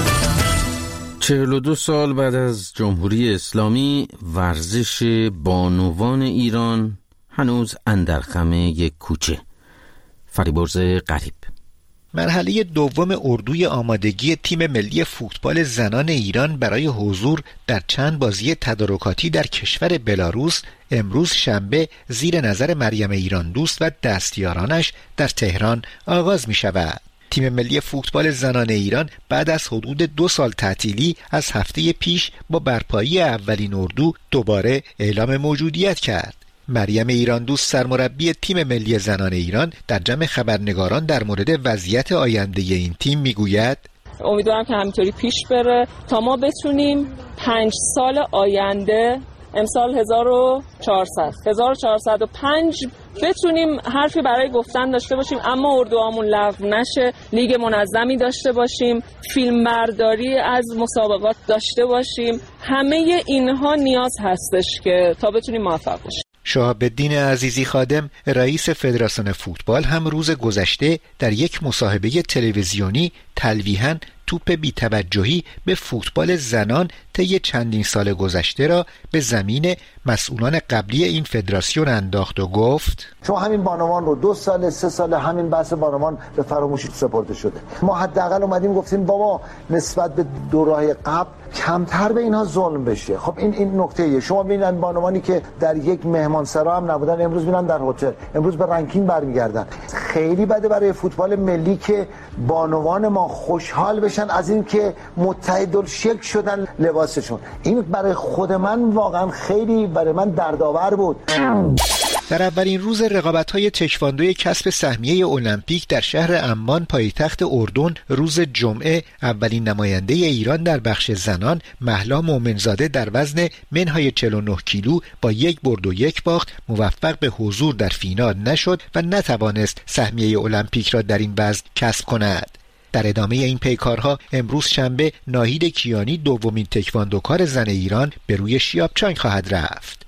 Speaker 1: چهل و دو سال بعد از جمهوری اسلامی، ورزش بانوان ایران هنوز اندر خم یک کوچه. فریبرز غریب.
Speaker 14: مرحله دوم اردوی آمادگی تیم ملی فوتبال زنان ایران برای حضور در چند بازی تدارکاتی در کشور بلاروس امروز شنبه زیر نظر مریم ایران دوست و دستیارانش در تهران آغاز می شود. تیم ملی فوتبال زنان ایران بعد از حدود دو سال تعطیلی از هفته پیش با برپایی اولین اردو دوباره اعلام موجودیت کرد. مریم ایران دوست سرمربی تیم ملی زنان ایران در جمع خبرنگاران در مورد وضعیت آینده این تیم میگوید:
Speaker 15: امیدوارم که همینطوری پیش بره تا ما بتونیم پنج سال آینده، امسال هزار و چهارصد و پنج بتونیم حرفی برای گفتن داشته باشیم، اما اردوهامون لغو نشه، لیگ منظمی داشته باشیم، فیلم برداری از مسابقات داشته باشیم. همه اینها نیاز هستش که تا بتونیم موفق باشیم.
Speaker 14: شهاب‌الدین عزیزی خادم رئیس فدراسیون فوتبال هم روز گذشته در یک مصاحبه تلویزیونی تلویحاً توپ بی‌توجهی به فوتبال زنان طی چندین سال گذشته را به زمین مسئولان قبلی این فدراسیون انداخت و گفت:
Speaker 16: شما همین بانوان رو دو سال سه سال همین بحث بانوان به فراموشی سپرده شده. ما حداقل اومدیم گفتیم بابا نسبت به دوره‌های قبل کمتر به اینها ظلم بشه. خب این این نکته‌ایه. شما ببینید بانوانی که در یک مهمانسرا هم نبودن امروز میرن در هتل، امروز به رنکینگ برمیگردن. خیلی بده برای فوتبال ملی که بانوان ما خوشحال بشن از این که متحدالشکل شدن لباسشون. این برای خود من واقعا خیلی برای من دردآور بود.
Speaker 14: در اولین روز رقابت‌های تکواندوی کسب سهمیه المپیک در شهر عمان پایتخت اردن روز جمعه، اولین نماینده ایران در بخش زنان مهلا مومنزاده در وزن منهای چهل و نه کیلو با یک برد و یک باخت موفق به حضور در فینال نشد و نتوانست سهمیه المپیک را در این وزن کسب کند. در ادامه این پیکارها امروز شنبه ناهید کیانی دومین تکواندوکار زن ایران به روی شیابچانگ خواهد رفت.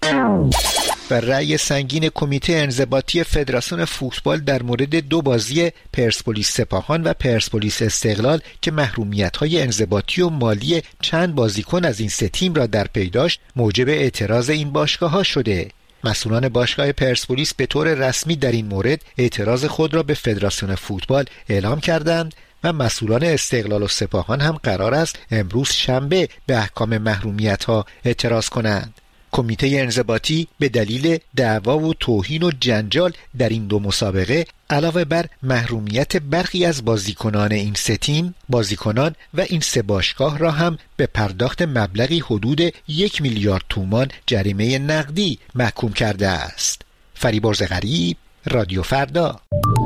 Speaker 14: و رأی سنگین کمیته انضباطی فدراسیون فوتبال در مورد دو بازی پرسپولیس سپاهان و پرسپولیس استقلال که محرومیت‌های انضباطی و مالی چند بازیکن از این سه تیم را در پی داشت موجب اعتراض این باشگاه‌ها شده. مسئولان باشگاه پرسپولیس به طور رسمی در این مورد اعتراض خود را به فدراسیون فوتبال اعلام کردند و مسئولان استقلال و سپاهان هم قرار است امروز شنبه به احکام محرومیت‌ها اعتراض کنند. کمیته انضباطی به دلیل دعوا و توهین و جنجال در این دو مسابقه علاوه بر محرومیت برخی از بازیکنان این سه تیم، بازیکنان و این سه باشگاه را هم به پرداخت مبلغی حدود یک میلیارد تومان جریمه نقدی محکوم کرده است. فریبرز غریب، رادیو فردا.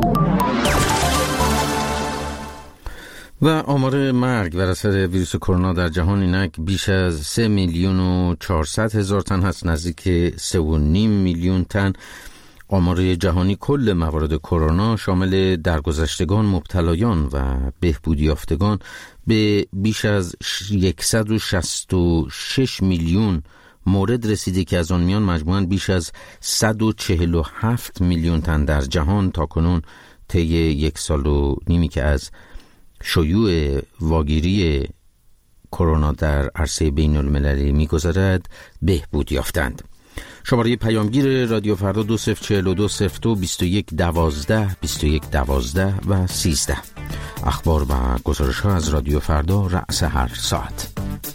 Speaker 1: و آمار مرگ بر اثر ویروس کرونا در جهان اینک بیش از سه میلیون و چهارصد هزار تن هست، نزدیک سه و نیم میلیون تن. آمار جهانی کل موارد کرونا شامل درگذشتگان، مبتلایان و بهبود یافتگان به بیش از صد و شصت و شش میلیون مورد رسیده که از آن میان مجموعاً بیش از صد و چهل و هفت میلیون تن در جهان تاکنون طی یک سال و نیمی که از شیوع واگیری کرونا در عرصه بین المللی می‌گذرد بهبود یافتند. شماره پیامگیر رادیو فردا دو صفر چهل و دو صفر دو بیست و یک دوازده بیست و یک دوازده و سیزده. اخبار و گزارش ها از رادیو فردا رأس هر ساعت.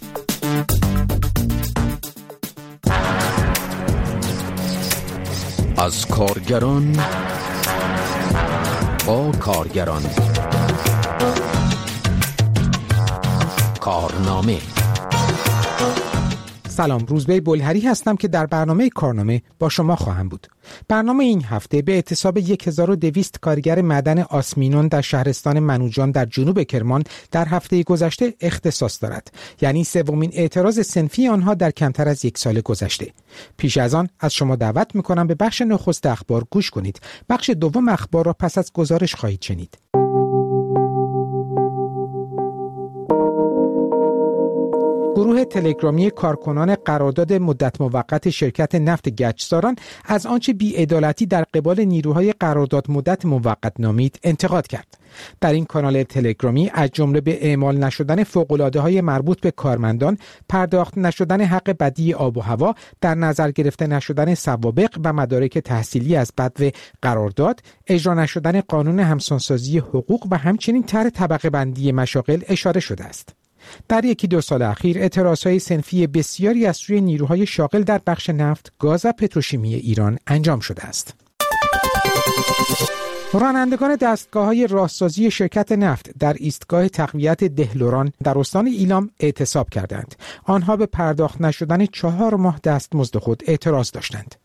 Speaker 1: از کارگران با کارگران، کارنامه.
Speaker 17: سلام، روزبه بلهری هستم که در برنامه کارنامه با شما خواهم بود. برنامه این هفته به اعتصاب هزار و دویست کارگر معدن آسمینون در شهرستان منوجان در جنوب کرمان در هفته گذشته اختصاص دارد، یعنی سومین اعتراض صنفی آنها در کمتر از یک سال گذشته. پیش از آن از شما دعوت می‌کنم به بخش نخست اخبار گوش کنید. بخش دوم اخبار را پس از گزارش خواهید شنید. گروه تلگرامی کارکنان قرارداد مدت موقت شرکت نفت گچساران از آنچه بی‌عدالتی در قبال نیروهای قرارداد مدت موقت نامید انتقاد کرد. در این کانال تلگرامی از جمله به اعمال نشدن فوق‌العاده‌های مربوط به کارمندان، پرداخت نشدن حق بدیع آب و هوا، در نظر گرفته نشدن سوابق و مدارک تحصیلی از بدو قرارداد، اجرا نشدن قانون همسانسازی حقوق و همچنین طرح طبقه بندی مشاغل اشاره شده است. در یکی دو سال اخیر اعتراضهای صنفی بسیاری از سوی نیروهای شاغل در بخش نفت، گاز و پتروشیمی ایران انجام شده است. رانندگان دستگاه‌های راهسازی شرکت نفت در ایستگاه تقویت دهلوران در استان ایلام اعتصاب کردند. آنها به پرداخت نشدن چهار ماه دستمزد خود اعتراض داشتند.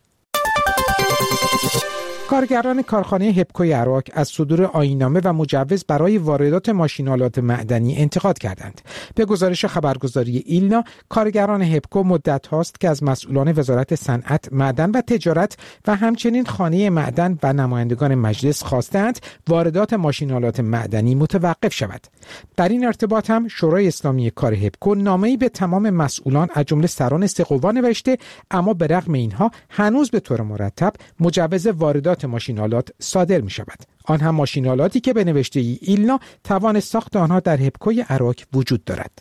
Speaker 17: کارگران کارخانه هپکوی عراق از صدور آیین‌نامه و مجوز برای واردات ماشین‌آلات معدنی انتقاد کردند. به گزارش خبرگزاری ایلنا، کارگران هپکو مدت هاست که از مسئولان وزارت صنعت، معدن و تجارت و همچنین خانه معدن و نمایندگان مجلس خواستند واردات ماشین‌آلات معدنی متوقف شود. در این ارتباط هم شورای اسلامی کار هپکو نامه‌ای به تمام مسئولان از جمله سران سه قوا نوشته، اما به رغم اینها هنوز به طور مرتب مجوز واردات ماشین‌آلات صادر می شود. آن هم ماشین‌آلاتی که به نوشته ای ایلنا توان ساخت آنها در هپکوی عراق وجود دارد.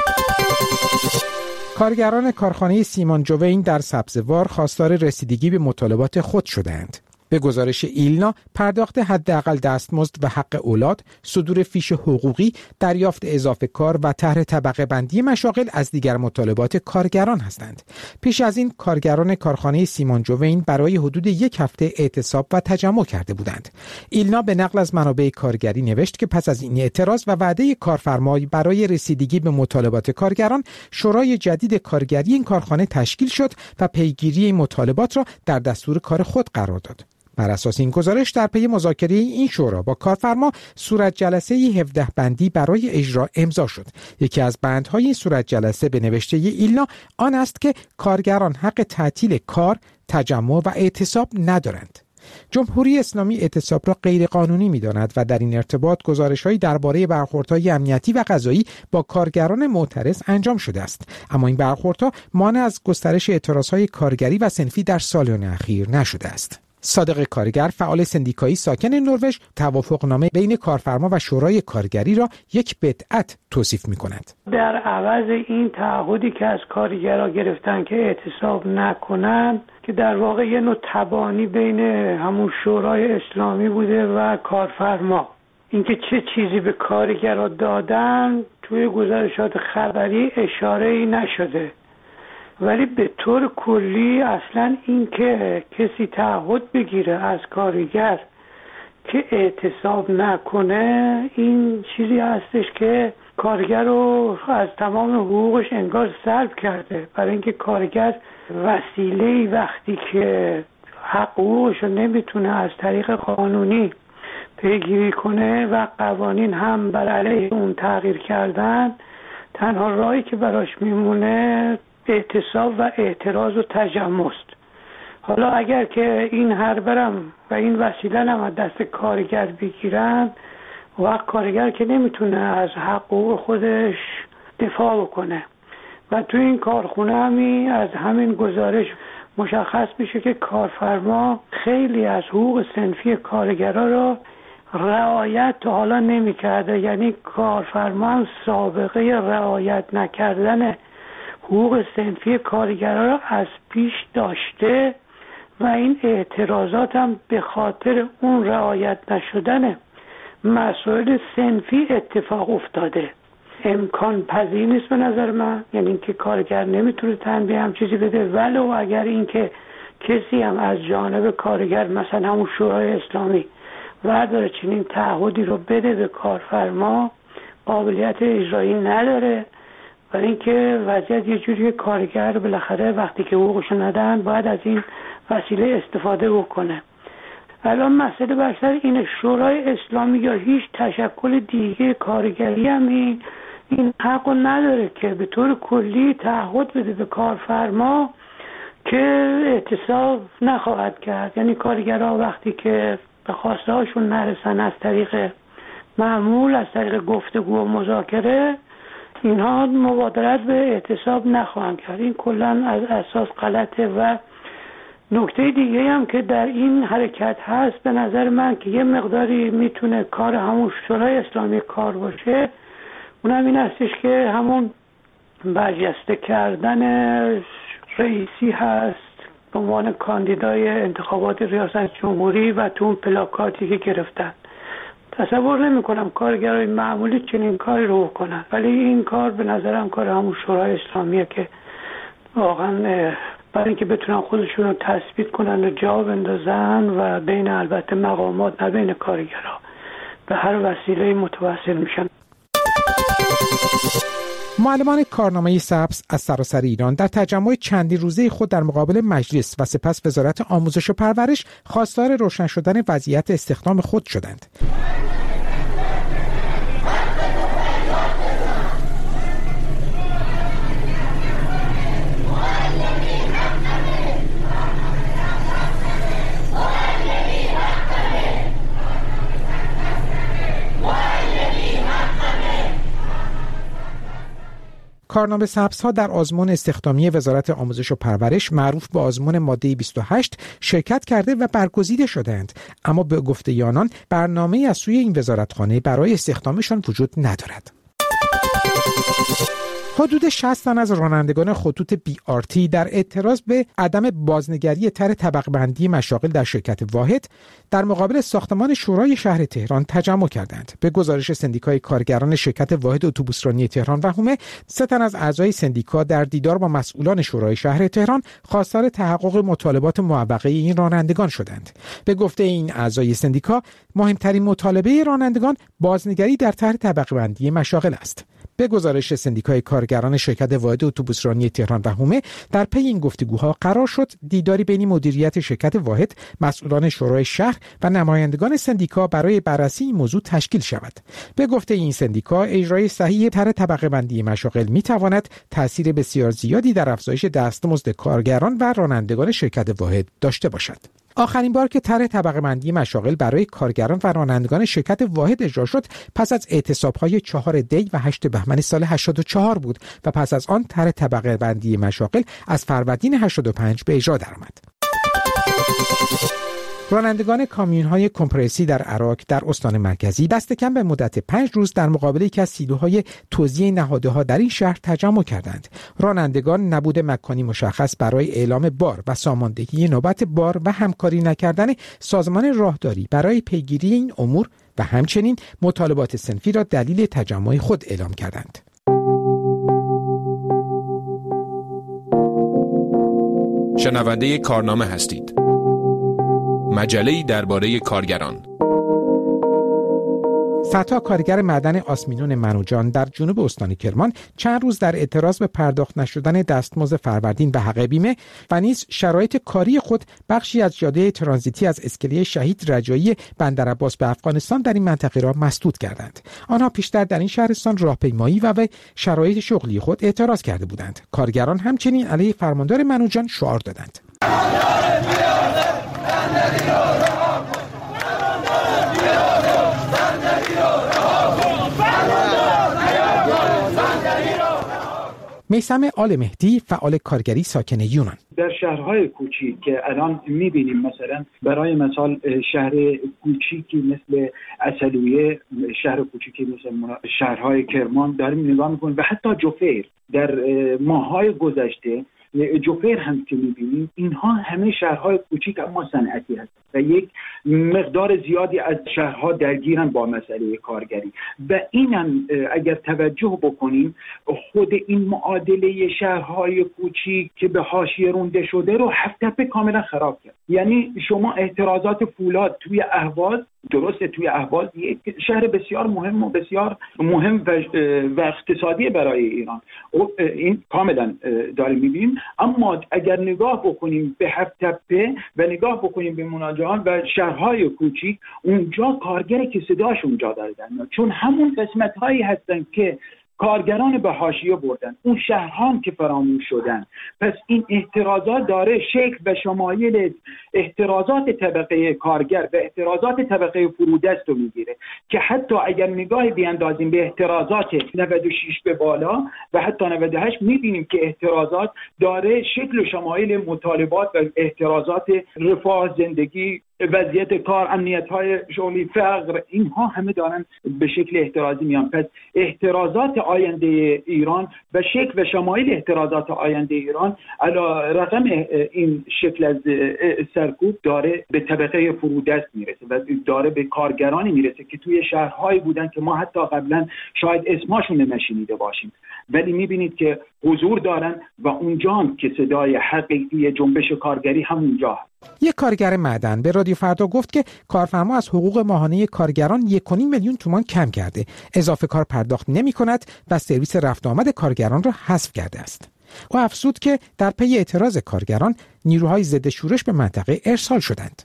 Speaker 17: کارگران کارخانه سیمان جوین در سبزوار خواستار رسیدگی به مطالبات خود شدند. به گزارش ایلنا، پرداخت حداقل دستمزد و حق اولاد، صدور فیش حقوقی، دریافت اضافه کار و طرح طبقه بندی مشاغل از دیگر مطالبات کارگران هستند. پیش از این کارگران کارخانه سیمان جوین برای حدود یک هفته اعتصاب و تجمع کرده بودند. ایلنا به نقل از منابع کارگری نوشت که پس از این اعتراض و وعده کارفرمای برای رسیدگی به مطالبات کارگران، شورای جدید کارگری این کارخانه تشکیل شد و پیگیری این مطالبات را در دستور کار خود قرار داد. بر اساس این گزارش در پی مذاکره این شورا با کارفرما صورت جلسه هفده بندی برای اجرا امضا شد. یکی از بندهای این صورت جلسه به نوشته ایلنا آن است که کارگران حق تعطیل کار، تجمع و اعتصاب ندارند. جمهوری اسلامی اعتصاب را غیر قانونی می‌داند و در این ارتباط گزارش‌هایی درباره برخوردهای امنیتی و قضایی با کارگران معترض انجام شده است، اما این برخوردها مانع از گسترش اعتراضهای کارگری و صنفی در سال‌های اخیر نشده است. صادق کارگر، فعال سندیکایی ساکن نروژ، توافقنامه بین کارفرما و شورای کارگری را یک بدعت توصیف می‌کند.
Speaker 18: در عوض این تعهدی که از کارگرها گرفتن که اعتصاب نکنند، که در واقع یه نوع تبانی بین همون شورای اسلامی بوده و کارفرما، اینکه چه چیزی به کارگرها دادن توی گزارشات خبری اشاره‌ای نشده، ولی به طور کلی اصلا این که کسی تعهد بگیره از کارگر که اعتصاب نکنه، این چیزی هستش که کارگر رو از تمام حقوقش انگار سلب کرده، برای اینکه کارگر وسیله‌ای وقتی که حقوقش رو نمیتونه از طریق قانونی پیگیری کنه و قوانین هم بر علیه اون تغییر کردن، تنها راهی که براش میمونه اعتصاب و اعتراض و تجمع است. حالا اگر که این هربرم و این وسیله هم از دست کارگر بگیرن، و کارگر که نمیتونه از حقوق خودش دفاع بکنه و تو این کارخونه همی از همین گزارش مشخص میشه که کارفرما خیلی از حقوق صنفی کارگرا را رعایت تا حالا نمی کرده. یعنی کارفرما هم سابقه رعایت نکردن حقوق صنفی کارگرا را از پیش داشته و این اعتراضات هم به خاطر اون رعایت نشدن مسائل صنفی اتفاق افتاده. امکان پذیر نیست به نظر من، یعنی اینکه کارگر نمیتونه تنبیه هم چیزی بده، ولو اگر اینکه کسی هم از جانب کارگر مثلا همون شورای اسلامی ورداره چنین تعهدی رو بده به کارفرما، قابلیت اجرایی نداره و اینکه وضعیت یه جوری کارگر بالاخره وقتی که حقوقشو ندن باید از این وسیله استفاده بکنه. الان مسئله برسر این شورای اسلامی یا هیچ تشکل دیگه کارگری هم این این حقو نداره که به طور کلی تعهد بده به کارفرما که اعتصاب نخواهد کرد. یعنی کارگرها وقتی که به خواسته هاشون نرسن از طریق معمول، از طریق گفتگو و مذاکره، اینها مبادرت به اعتصاب نخواهند کرد. این کلا از اساس غلطه. و نکته دیگه هم که در این حرکت هست به نظر من که یه مقداری میتونه کار همون شورای اسلامی کار باشه، اونم این هستش که همون برجسته کردن رئیسی هست به عنوان کاندیدای انتخابات ریاست جمهوری و تو اون پلاکاتی که گرفتن. تصور نمی کنم کارگرای معمولی چنین کاری رو بکنن، ولی این کار به نظرم کار همون شورای اسلامیه که واقعا برای اینکه بتونن خودشون رو تثبیت کنن و جا بندازن و بین البته مقامات نه بین کارگرها به هر وسیله متوسل میشن.
Speaker 17: معلمان کارنامه سبز از سراسر ایران در تجمع چندین روزه خود در مقابل مجلس و سپس وزارت آموزش و پرورش خواستار روشن شدن وضعیت استخدام خود شدند. کارنامه سبزها در آزمون استخدامی وزارت آموزش و پرورش معروف به آزمون ماده بیست و هشت شرکت کرده و برگزیده شدند، اما به گفته آنان برنامه‌ای از سوی این وزارتخانه برای استخدامشان وجود ندارد. حدود شصت تن از رانندگان خطوط بی آر تی در اعتراض به عدم بازنگری طرح طبقه بندی مشاغل در شرکت واحد در مقابل ساختمان شورای شهر تهران تجمع کردند. به گزارش سندیکای کارگران شرکت واحد اتوبوسرانی تهران و حومه، سه تن از اعضای سندیکا در دیدار با مسئولان شورای شهر تهران خواستار تحقق مطالبات معوقه این رانندگان شدند. به گفته این اعضای سندیکا، مهمترین مطالبه رانندگان بازنگری در طرح طبقه بندی مشاغل است. به گزارش سندیکای کارگران شرکت واحد اتوبوسرانی تهران و حومه، در پی این گفتگوها قرار شد دیداری بین مدیریت شرکت واحد، مسئولان شورای شهر و نمایندگان سندیکا برای بررسی این موضوع تشکیل شود. به گفته این سندیکا، اجرای صحیح طرح طبقه بندی مشاغل میتواند تأثیر بسیار زیادی در افزایش دستمزد کارگران و رانندگان شرکت واحد داشته باشد. آخرین بار که طرح طبقه بندی مشاغل برای کارگران و رانندگان شرکت واحد اجرا شد پس از اعتصاب‌های چهار دی و هشت بهمن سال هشتاد و چهار بود و پس از آن طرح طبقه بندی مشاغل از فروردین هشتاد و پنج به اجرا درآمد. رانندگان کامیون‌های کمپرسی در عراق در استان مرکزی دست کم به مدت پنج روز در مقابل یکی از سیلوهای توزیع نهاده‌ها در این شهر تجمع کردند. رانندگان نبود مکانی مشخص برای اعلام بار و ساماندهی نوبت بار و همکاری نکردن سازمان راهداری برای پیگیری این امور و همچنین مطالبات صنفی را دلیل تجمع خود اعلام کردند.
Speaker 19: شنونده کارنامه هستید. مجله‌ای درباره کارگران.
Speaker 17: فتا کارگر معدن آسمینون منوجان در جنوب استان کرمان چند روز در اعتراض به پرداخت نشدن دستمزد فروردین و حق بیمه و نیز شرایط کاری خود بخشی از جاده ترانزیتی از اسکله شهید رجایی بندرعباس به افغانستان در این منطقه را مسدود کردند. آنها پیشتر در این شهرستان راهپیمایی و به شرایط شغلی خود اعتراض کرده بودند. کارگران همچنین علیه فرماندار منوجان شعار دادند. میثم آل مهدی فعال کارگری ساکن یونان:
Speaker 20: در شهرهای کوچیک که الان می‌بینیم، مثلا برای مثال شهر کوچیکی مثل عسلویه، شهر کوچیکی مثل شهرهای کرمان داریم نگاه می‌کنیم و حتی جوفیر در ماه‌های گذشته، جوفیر هم که می‌بینیم، اینها همه شهرهای کوچیک اما صنعتی هستند و یک مقدار زیادی از شهرها درگیرن با مسئله کارگری و اینم اگر توجه بکنیم خود این معادله شهرهای کوچیک که به حاشیه رونده شده رو هفت تپه کاملا خراب کرد. یعنی شما اعتراضات فولاد توی اهواز، درسته توی اهواز یک شهر بسیار مهم و بسیار مهم و, و اقتصادی برای ایران، این کاملا داریم می‌بینیم، اما اگر نگاه بکنیم به هفت تپه و نگاه بکنیم به مناجان و شهرهای کوچیک، اونجا کارگری که صداش اونجا دادن، چون همون قسمت‌هایی هستن که کارگران به حاشیه بردن، اون شهرهان که فراموش شدن. پس این اعتراضات داره شکل و شمایل اعتراضات طبقه کارگر و اعتراضات طبقه فرودست رو میگیره که حتی اگر نگاه بیاندازیم به اعتراضات نود و شش به بالا و حتی نود و هشت، میبینیم که اعتراضات داره شکل و شمایل مطالبات و اعتراضات رفاه زندگی، وضعیت کار، امنیت‌های شغلی، فقر، اینها همه دارن به شکل اعتراضی میان. پس اعتراضات آینده ایران و شکل و شمایل اعتراضات آینده ایران علی رغم این شکل از سرکوب داره به طبقه فرودست میرسه و داره به کارگرانی میرسه که توی شهرهایی بودن که ما حتی قبلا شاید اسمشون نشنیده باشیم، ولی میبینید که حضور دارن و اونجا هم که صدای حقیقی جنبش کارگری همونجا هست.
Speaker 17: یک کارگر معدن به رادیو فردا گفت که کارفرما از حقوق ماهانه کارگران یک و نیم میلیون تومان کم کرده، اضافه کار پرداخت نمی کند و سرویس رفت آمد کارگران را حذف کرده است. او افزود که در پی اعتراض کارگران نیروهای ضد شورش به منطقه ارسال شدند.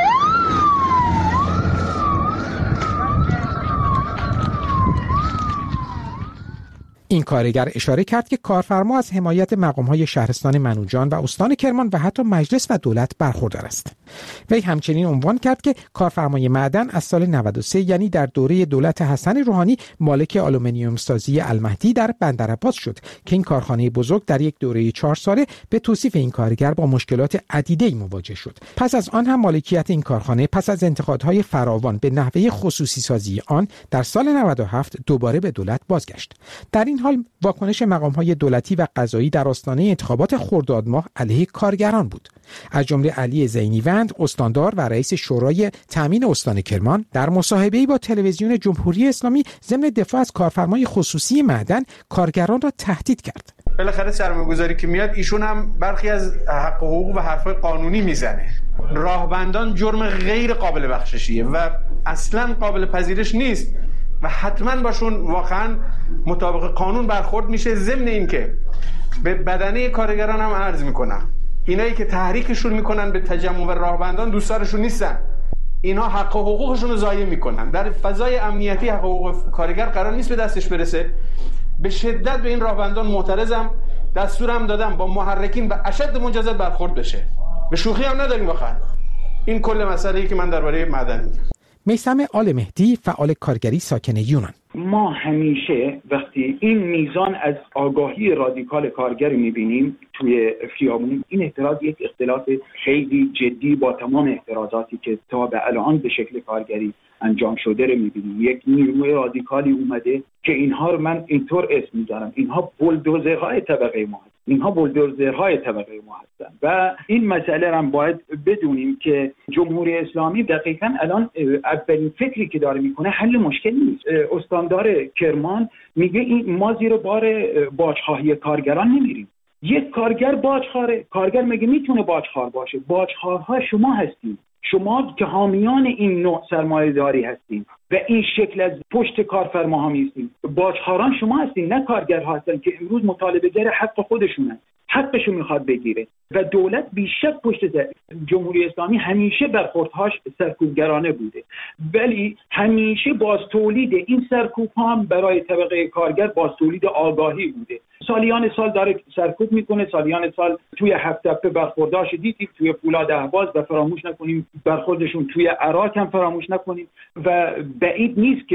Speaker 17: این کارگر اشاره کرد که کارفرما از حمایت مقام‌های شهرستان منوجان و استان کرمان و حتی مجلس و دولت برخوردار است. وی همچنین عنوان کرد که کارفرمای معدن از سال نود و سه، یعنی در دوره دولت حسن روحانی، مالک آلومینیوم سازی المهدی در بندرعباس شد که این کارخانه بزرگ در یک دوره چهار ساله به توصیف این کارگر با مشکلات عدیده‌ای مواجه شد. پس از آن هم مالکیت این کارخانه پس از انتقادهای فراوان به نحوه خصوصی سازی آن در سال نود و هفت دوباره به دولت بازگشت. در این حال واکنش مقام‌های دولتی و قضایی در آستانه انتخابات خرداد ماه علیه کارگران بود. از جمله علی زینیوند، استاندار و رئیس شورای تامین استان کرمان، در مصاحبه‌ای با تلویزیون جمهوری اسلامی ضمن دفاع از کارفرمای خصوصی معدن کارگران را تهدید کرد.
Speaker 21: بالاخره سرمایه‌گذاری که میاد، ایشون هم برخی از حق و حقوق و حرفای قانونی میزنه. راهبندان جرم غیر قابل بخششیه و اصلاً قابل پذیرش نیست و حتما باشون واقعا مطابق قانون برخورد میشه. ضمن این که به بدنه کارگران هم عرض میکنم، اینایی که تحریکشون میکنن به تجمع و راهبندان دوستارشون نیستن، اینا حق و حقوقشون رو ضایع میکنن. در فضای امنیتی حق و حقوق کارگر قرار نیست به دستش برسه. به شدت به این راهبندان معترضم، دستورم دادم با محرکین به اشد مجازات برخورد بشه. به شوخی هم نداریم واقعا. این کل مسئله‌ای که من درباره معدن میگم.
Speaker 17: میثم آل مهدی فعال کارگری ساکن یونان:
Speaker 20: ما همیشه وقتی این میزان از آگاهی رادیکال کارگر میبینیم توی خیابون، این اعتراض یک اختلاف خیلی جدی با تمام اعتراضاتی که تا به الان به شکل کارگری انجام شده رو میبینیم. یک نیروی رادیکالی اومده که اینها رو من اینطور اسم میذارم، اینها بولدوزرهای طبقه ما هستن. اینها بولدوزرهای طبقه ما هستن و این مسئله رو هم باید بدونیم که جمهوری اسلامی دقیقاً الان اولین فکری که داره میکنه حل مشکل نیست. استاندار کرمان میگه این ما زیر بار باجخواهی کارگران نمیریم. یک کارگر باجخواره، کارگر میگه میتونه باجخوار باشه. باجخوارها شما هستید، شما که حامیان این نوع سرمایه‌داری هستین و این شکل از پشت کارفرماها میستین. باجخواران شما هستین، نه کارگرها هستن که امروز مطالبه‌گر حق خودشونن، حقشو میخواد بگیره و دولت بیشک پشت جمهوری اسلامی همیشه برخوردهاش سرکوبگرانه بوده، ولی همیشه باز تولید این سرکوب هم برای طبقه کارگر باز تولید آگاهی بوده. سالیان سال داره سرکوب میکنه، سالیان سال توی هفت تپه برخورداش دیدید، توی فولاد اهواز و فراموش نکنیم برخوردشون توی عراق هم فراموش نکنیم و بعید نیست که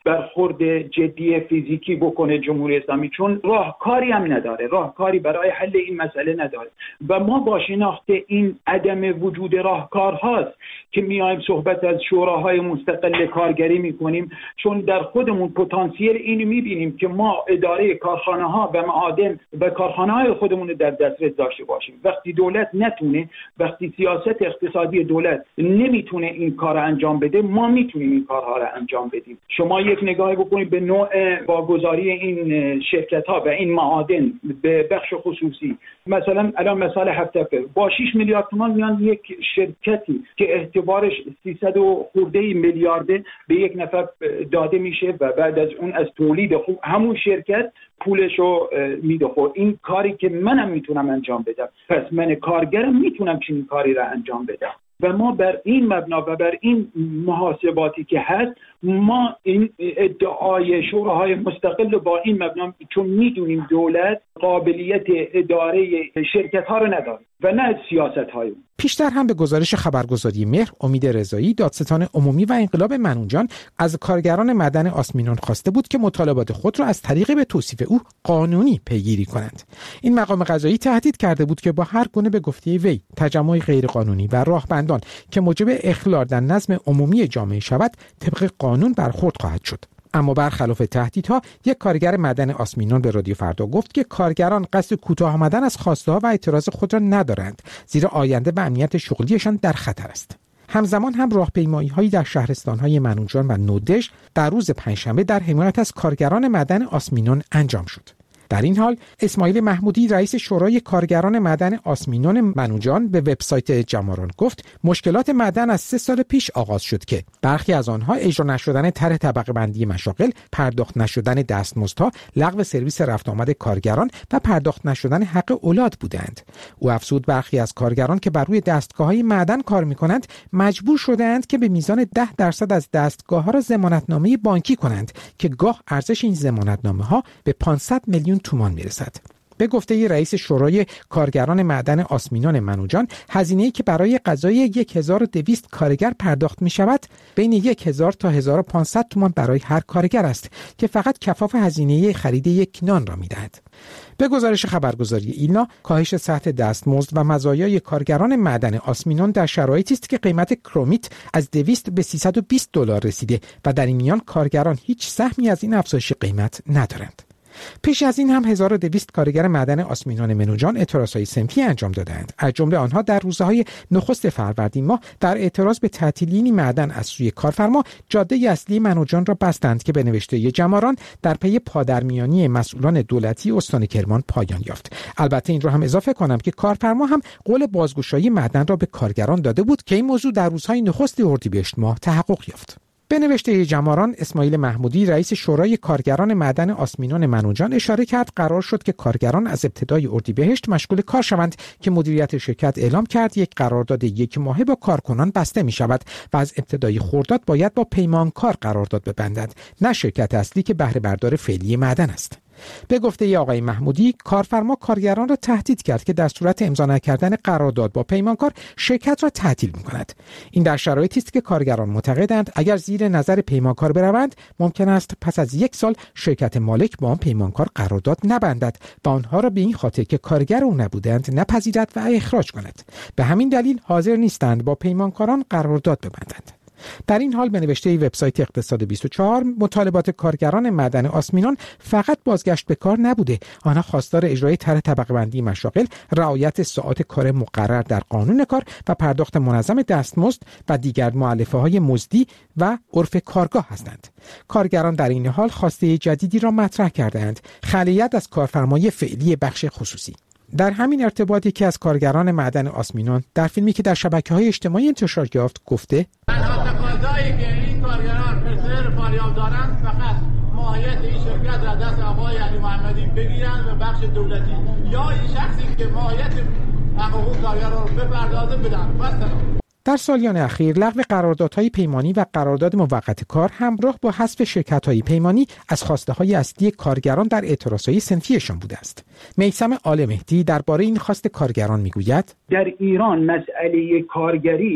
Speaker 20: برخورد جدی فیزیکی بکنه جمهوری اسلامی، چون راهکاری هم نداره، راهکاری برای حل این مسئله نداره و ما با شناخت این عدم وجود راهکارهاست که میایم صحبت از شوراهای مستقل کارگری میکنیم، چون در خودمون پتانسیل اینو میبینیم که ما اداره کارخانه ها و معادن و کارخانه های خودمون در دسترس داشته باشیم. وقتی دولت نتونه، وقتی سیاست اقتصادی دولت نمیتونه این کار رو انجام بده، ما میتونیم این کارها رو انجام بدیم. شما یک نگاهی بکنید به نوع واگذاری این شرکت ها و این معادن به بخش خصوصی. مثلا الان مثال هفت‌فر با شش میلیارد تومان میان یک شرکتی که اعتبارش سیصد و خورده میلیارده به یک نفر داده میشه و بعد از اون از تولید خوب همون شرکت پولشو میده. خود این کاری که منم میتونم انجام بدم، پس من کارگرم میتونم چنین کاری را انجام بدم و ما بر این مبنا و بر این محاسباتی که هست ما این ادعای شوراهای مستقل با این مبنا، چون میدونیم دولت قابلیت اداره شرکت ها رو نداره و نه سیاست های.
Speaker 17: پیشتر هم به گزارش خبرگزاری مهر، امید رضایی، دادستان عمومی و انقلاب منوچهر از کارگران معدن آسمینون خواسته بود که مطالبات خود را از طریق به توصیف او قانونی پیگیری کنند. این مقام قضایی تهدید کرده بود که با هر گونه به گفته وی تجمع غیرقانونی و راهبندان که موجب اخلال در نظم عمومی جامعه شود طبق قانون برخورد خواهد شد. اما برخلاف تهدیدها، یک کارگر معدن آسمینون به رادیو فردا گفت که کارگران قصد کوتاه آمدن از خواسته‌ها و اعتراض خود را ندارند، زیرا آینده و امنیت شغلیشان در خطر است. همزمان هم راهپیمایی‌هایی در شهرستان‌های منوچهر و نودش در روز پنجشنبه در حمایت از کارگران معدن آسمینون انجام شد. در این حال اسماعیل محمودی رئیس شورای کارگران معدن آسمینون منوچهر به وبسایت جماران گفت مشکلات معدن از سه سال پیش آغاز شد که برخی از آنها اجرا نشدن طرح طبقه بندی مشاغل، پرداخت نشدن دستمزدها، لغو سرویس رفت آمد کارگران و پرداخت نشدن حق اولاد بودند. او افزود برخی از کارگران که بر روی دستگاه‌های معدن کار می‌کنند مجبور شده‌اند که به میزان ده درصد از دستگاه‌ها را ضمانتنامه بانکی کنند که گاه ارزش این ضمانتنامه‌ها به پانصد میلیون تومان میرسد. به گفته رئیس شورای کارگران معدن آسمینون منوچهر، هزینه‌ای که برای غذای هزار و دویست کارگر پرداخت می شود بین هزار تا هزار و پانصد تومان برای هر کارگر است که فقط کفاف هزینه خرید یک نان را می دهد. به گزارش خبرگزاری ایلنا، کاهش سطح دستمزد و مزایای کارگران معدن آسمینون در شرایطی است که قیمت کرومیت از دویست به سیصد و بیست دلار رسیده و در این میان کارگران هیچ سهمی از این افزایش قیمت ندارند. پیش از این هم هزار و دویست کارگر معدن آسمینون منوچهر اعتراضهای صنفی انجام دادند. از جمله آنها در روزهای نخست فروردین ماه در اعتراض به تعطیلی معدن از سوی کارفرما جاده اصلی منوچهر را بستند که به نوشته جماران در پی پادرمیانی مسئولان دولتی استان کرمان پایان یافت. البته این را هم اضافه کنم که کارفرما هم قول بازگشایی معدن را به کارگران داده بود که این موضوع در روزهای نخست اردیبهشت ماه تحقق یافت. به نوشته جماران، اسماعیل محمودی رئیس شورای کارگران معدن آسمینون منوچهر اشاره کرد قرار شد که کارگران از ابتدای اردیبهشت مشغول کار شوند که مدیریت شرکت اعلام کرد یک قرارداد یک ماهه با کارکنان بسته می شود و از ابتدای خرداد باید با پیمانکار قرارداد ببندند، نه شرکت اصلی که بهره بردار فعلی معدن است. به گفته ای آقای محمودی، کارفرما کارگران را تهدید کرد که در صورت امضا نکردن قرارداد با پیمانکار شرکت را تعطیل می‌کند. این در شرایطی است که کارگران معتقدند اگر زیر نظر پیمانکار بروند ممکن است پس از یک سال شرکت مالک با آن پیمانکار قرارداد نبندد و آنها را به این خاطر که کارگر او نبودند نپذیرد و اخراج کند. به همین دلیل حاضر نیستند با پیمانکاران قرارداد ببندند. در این حال به نوشته وبسایت اقتصاد بیست و چهار، مطالبات کارگران معدن آسمینون فقط بازگشت به کار نبوده. آنها خواستار اجرای طرح طبقه بندی مشاغل، رعایت ساعات کار مقرر در قانون کار و پرداخت منظم دستمزد و دیگر مؤلفه‌های مزدی و عرف کارگاه هستند. کارگران در این حال خواسته جدیدی را مطرح کردند: خلیت از کارفرمای فعلی بخش خصوصی. در همین ارتباطی که از کارگران معدن آسمینون در فیلمی که در شبکه‌های اجتماعی انتشار یافت گفته
Speaker 3: تنها تقاضایی که این کارگران پسر فاریاب دارند فقط ماهیت این شرکت را دست آقای علی محمدی بگیرند و بخش دولتی یا این شخصی که ماهیت حقوق کارگران رو بپردازه بدن. بس
Speaker 17: در سالیان اخیر لغو قراردادهای پیمانی و قرارداد موقت کار همراه با حذف شرکت‌های پیمانی از خواسته‌های اصلی کارگران در اعتراضهای صنفیشان بوده است. میثم آل مهدی درباره این خواست کارگران میگوید:
Speaker 20: در ایران مسئله کارگری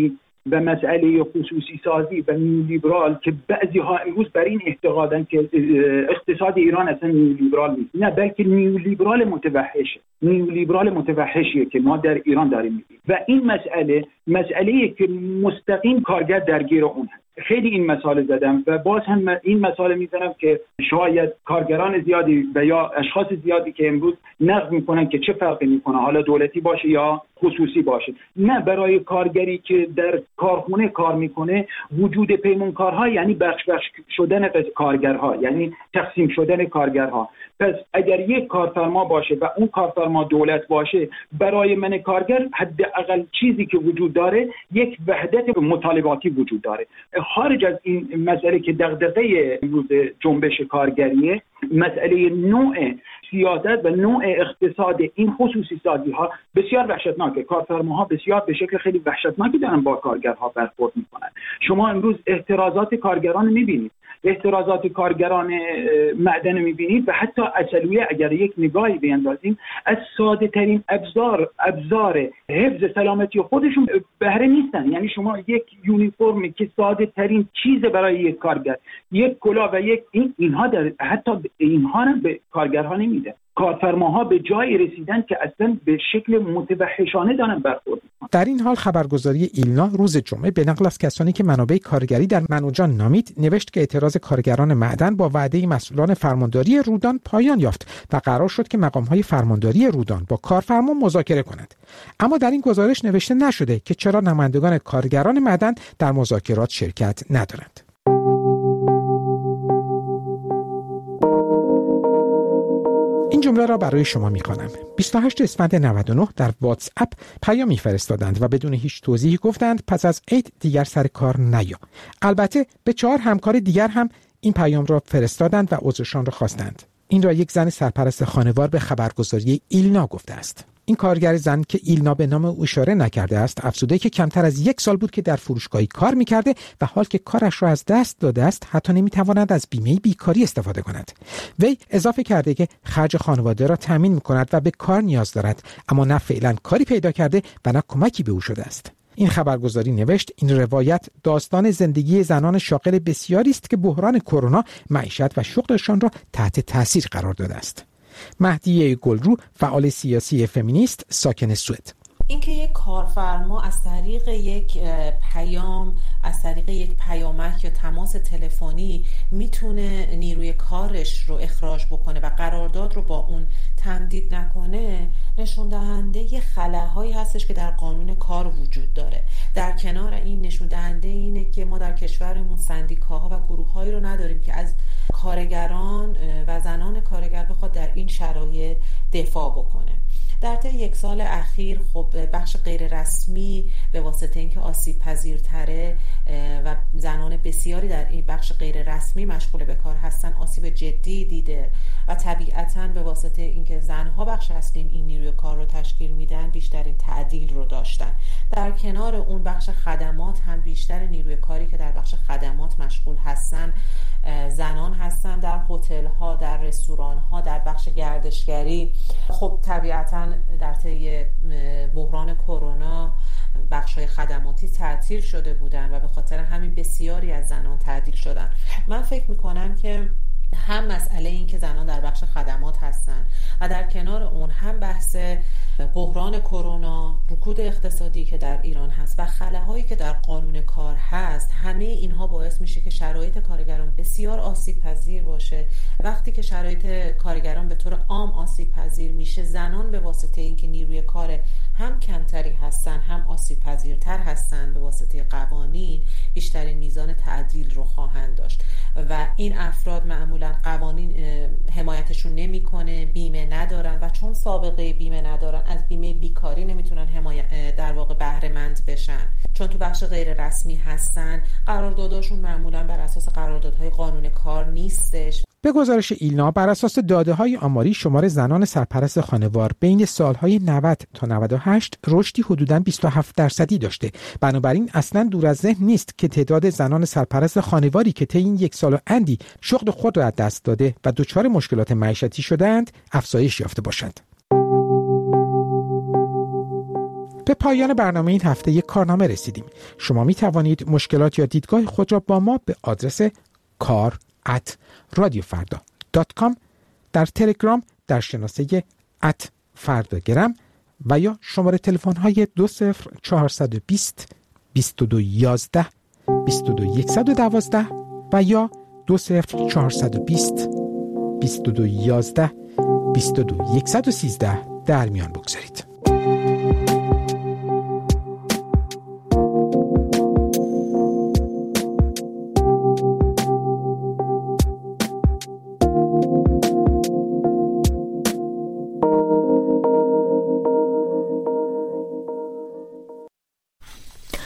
Speaker 20: و مسئله خصوصی سازی و نیولیبرال که بعضی ها امروز بر این اعتقادن که اقتصاد ایران اصلا نیولیبرال نیست، نه بلکه نیولیبرال متوحشه، نیولیبرال متوحشیه که ما در ایران داریم می‌بینیم و این مسئله مسئله‌ای که مستقیم کارگر درگیر اون هست. خیلی این مسائل زدم و باز هم این مسائل میزنم که شاید کارگران زیادی و یا اشخاص زیادی که امروز نقد میکنن که چه فرقی میکنه حالا دولتی باشه یا خصوصی باشه، نه، برای کارگری که در کارخونه کار میکنه وجود پیمانکارها یعنی بخش بخش شدن کارگرها، یعنی تقسیم شدن کارگرها. پس اگر یک کارفرما باشه و اون کارفرما دولت باشه، برای من کارگر حداقل چیزی که وجود داره یک وحدت مطالباتی وجود داره. خارج از این مسئله که دغدغه امروز جنبش کارگریه، مسئله نوع سیاست و نوع اقتصاد این خصوصی سازی ها بسیار وحشتناکه. کارفرماها بسیار به شکل خیلی وحشتناکی دارن با کارگرها برخورد میکنن. شما امروز احترازات کارگران میبینید، احترازات کارگران معدن میبینید و حتی عسلویه اگر یک نگاهی بیندازیم از ساده ترین ابزار ابزار حفظ سلامتی خودشون بهره نیستن. یعنی شما یک یونیفرمی که ساده ترین چیز برای یک کارگر، یک کلاه و یک این اینها در حتی اینها هم به کارگرها نمیده. کارفرماها به جایی رسیدن که اصلا به شکل متوحشانه دارن برخورد میکنن.
Speaker 17: در این حال خبرگزاری ایلنا روز جمعه به نقل از کسانی که منابع کارگری در منوجان نامید نوشت که اعتراض کارگران معدن با وعده مسئولان فرمانداری رودان پایان یافت و قرار شد که مقام‌های فرمانداری رودان با کارفرما مذاکره کنند. اما در این گزارش نوشته نشده که چرا نمایندگان کارگران معدن در مذاکرات شرکت ندارند. این جمله را برای شما می‌خوانم. بیست و هشتم اسفند نود و نه در واتس اپ پیامی فرستادند و بدون هیچ توضیحی گفتند پس از عید دیگر سر کار نیا. البته به چهار همکار دیگر هم این پیام را فرستادند و عذرشان را خواستند. این را یک زن سرپرست خانوار به خبرگزاری ایلنا گفته است. این کارگر زن که ایلنا به نام او اشاره نکرده است، افزوده که کمتر از یک سال بود که در فروشگاهی کار می‌کرده و حال که کارش را از دست داده است حتی نمی‌تواند از بیمه بیکاری استفاده کند. وی اضافه کرده که خرج خانواده را تامین می‌کند و به کار نیاز دارد، اما نه فعلا کاری پیدا کرده و نه کمکی به او شده است. این خبرگزاری نوشت این روایت داستان زندگی زنان شاغل بسیاری است که بحران کرونا معیشت و شغلشان را تحت تاثیر قرار داده است. مهدیه گلرو، فعال سیاسی فمینیست ساکن سوئد:
Speaker 9: اینکه یک کارفرما از طریق یک پیام، از طریق یک پیامک یا تماس تلفنی میتونه نیروی کارش رو اخراج بکنه و قرارداد رو با اون تمدید نکنه، نشون دهنده خلاهایی هستش که در قانون کار وجود داره. در کنار این نشون دهنده اینه که ما در کشورمون سندیکاها و گروه‌هایی رو نداریم که از کارگران و زنان کارگر بخواد در این شرایط دفاع بکنه. در طی یک سال اخیر خب بخش غیر رسمی به واسطه اینکه آسیب پذیرتره و زنان بسیاری در این بخش غیر رسمی مشغول به کار هستن آسیب جدی دیده و طبیعتاً به واسطه اینکه زنها بخش اصلی این نیروی کار رو تشکیل میدن بیشترین تعدیل رو داشتن. در کنار اون بخش خدمات هم بیشتر نیروی کاری که در بخش خدمات مشغول هستن زنان هستن، در هتل ها، در رستوران ها، در بخش گردشگری. خب طبیعتاً در طی بحران کرونا بخش های خدماتی تعطیل شده بودن و به خاطر همین بسیاری از زنان تعطیل شدن. من فکر میکنم که هم مسئله این که زنان در بخش خدمات هستن و در کنار اون هم بحث بحران کرونا، رکود اقتصادی که در ایران هست و خلاهایی که در قانون کار هست، همه اینها باعث میشه که شرایط کارگران بسیار آسیب پذیر باشه. وقتی که شرایط کارگران به طور عام آسیب پذیر میشه، زنان به واسطه اینکه نیروی کار هم کمتری هستن هم آسیب پذیرتر هستن، به واسطه قوانین بیشترین میزان تعدیل رو خواهند داشت و این افراد معمولا قوانین حمایتشون نمیکنه، بیمه ندارن و چون سابقه بیمه ندارن از بیمه بیکاری نمیتونن حمایت در واقع بهره مند بشن. چون تو بخش غیر رسمی هستن، قرارداداشون معمولا بر اساس قراردادهای قانون کار نیستش.
Speaker 17: به گزارش ایلنا بر اساس داده‌های آماری شمار زنان سرپرست خانوار بین سالهای نود تا نود و هشت رشدی حدوداً بیست و هفت درصدی داشته. بنابراین اصلاً دور از ذهن نیست که تعداد زنان سرپرست خانواری که طی این یک سال و اندی شغل خود را از دست داده و دچار مشکلات معیشتی شده‌اند افزایش یافته باشند. به پایان برنامه این هفته یک کارنامه رسیدیم. شما می توانید مشکلات یا دیدگاه خود را با ما به آدرس کار ات رادیو فردا دات کام در تلگرام در شناسه ات فرداگرم و یا شماره تلفن های دو صفر چهارصد و بیست بیست و دو یازده بیست و دو صد و دوازده و یا دو صفر چهارصد و بیست بیست و دو یازده بیست و دو صد و سیزده در میان بگذارید.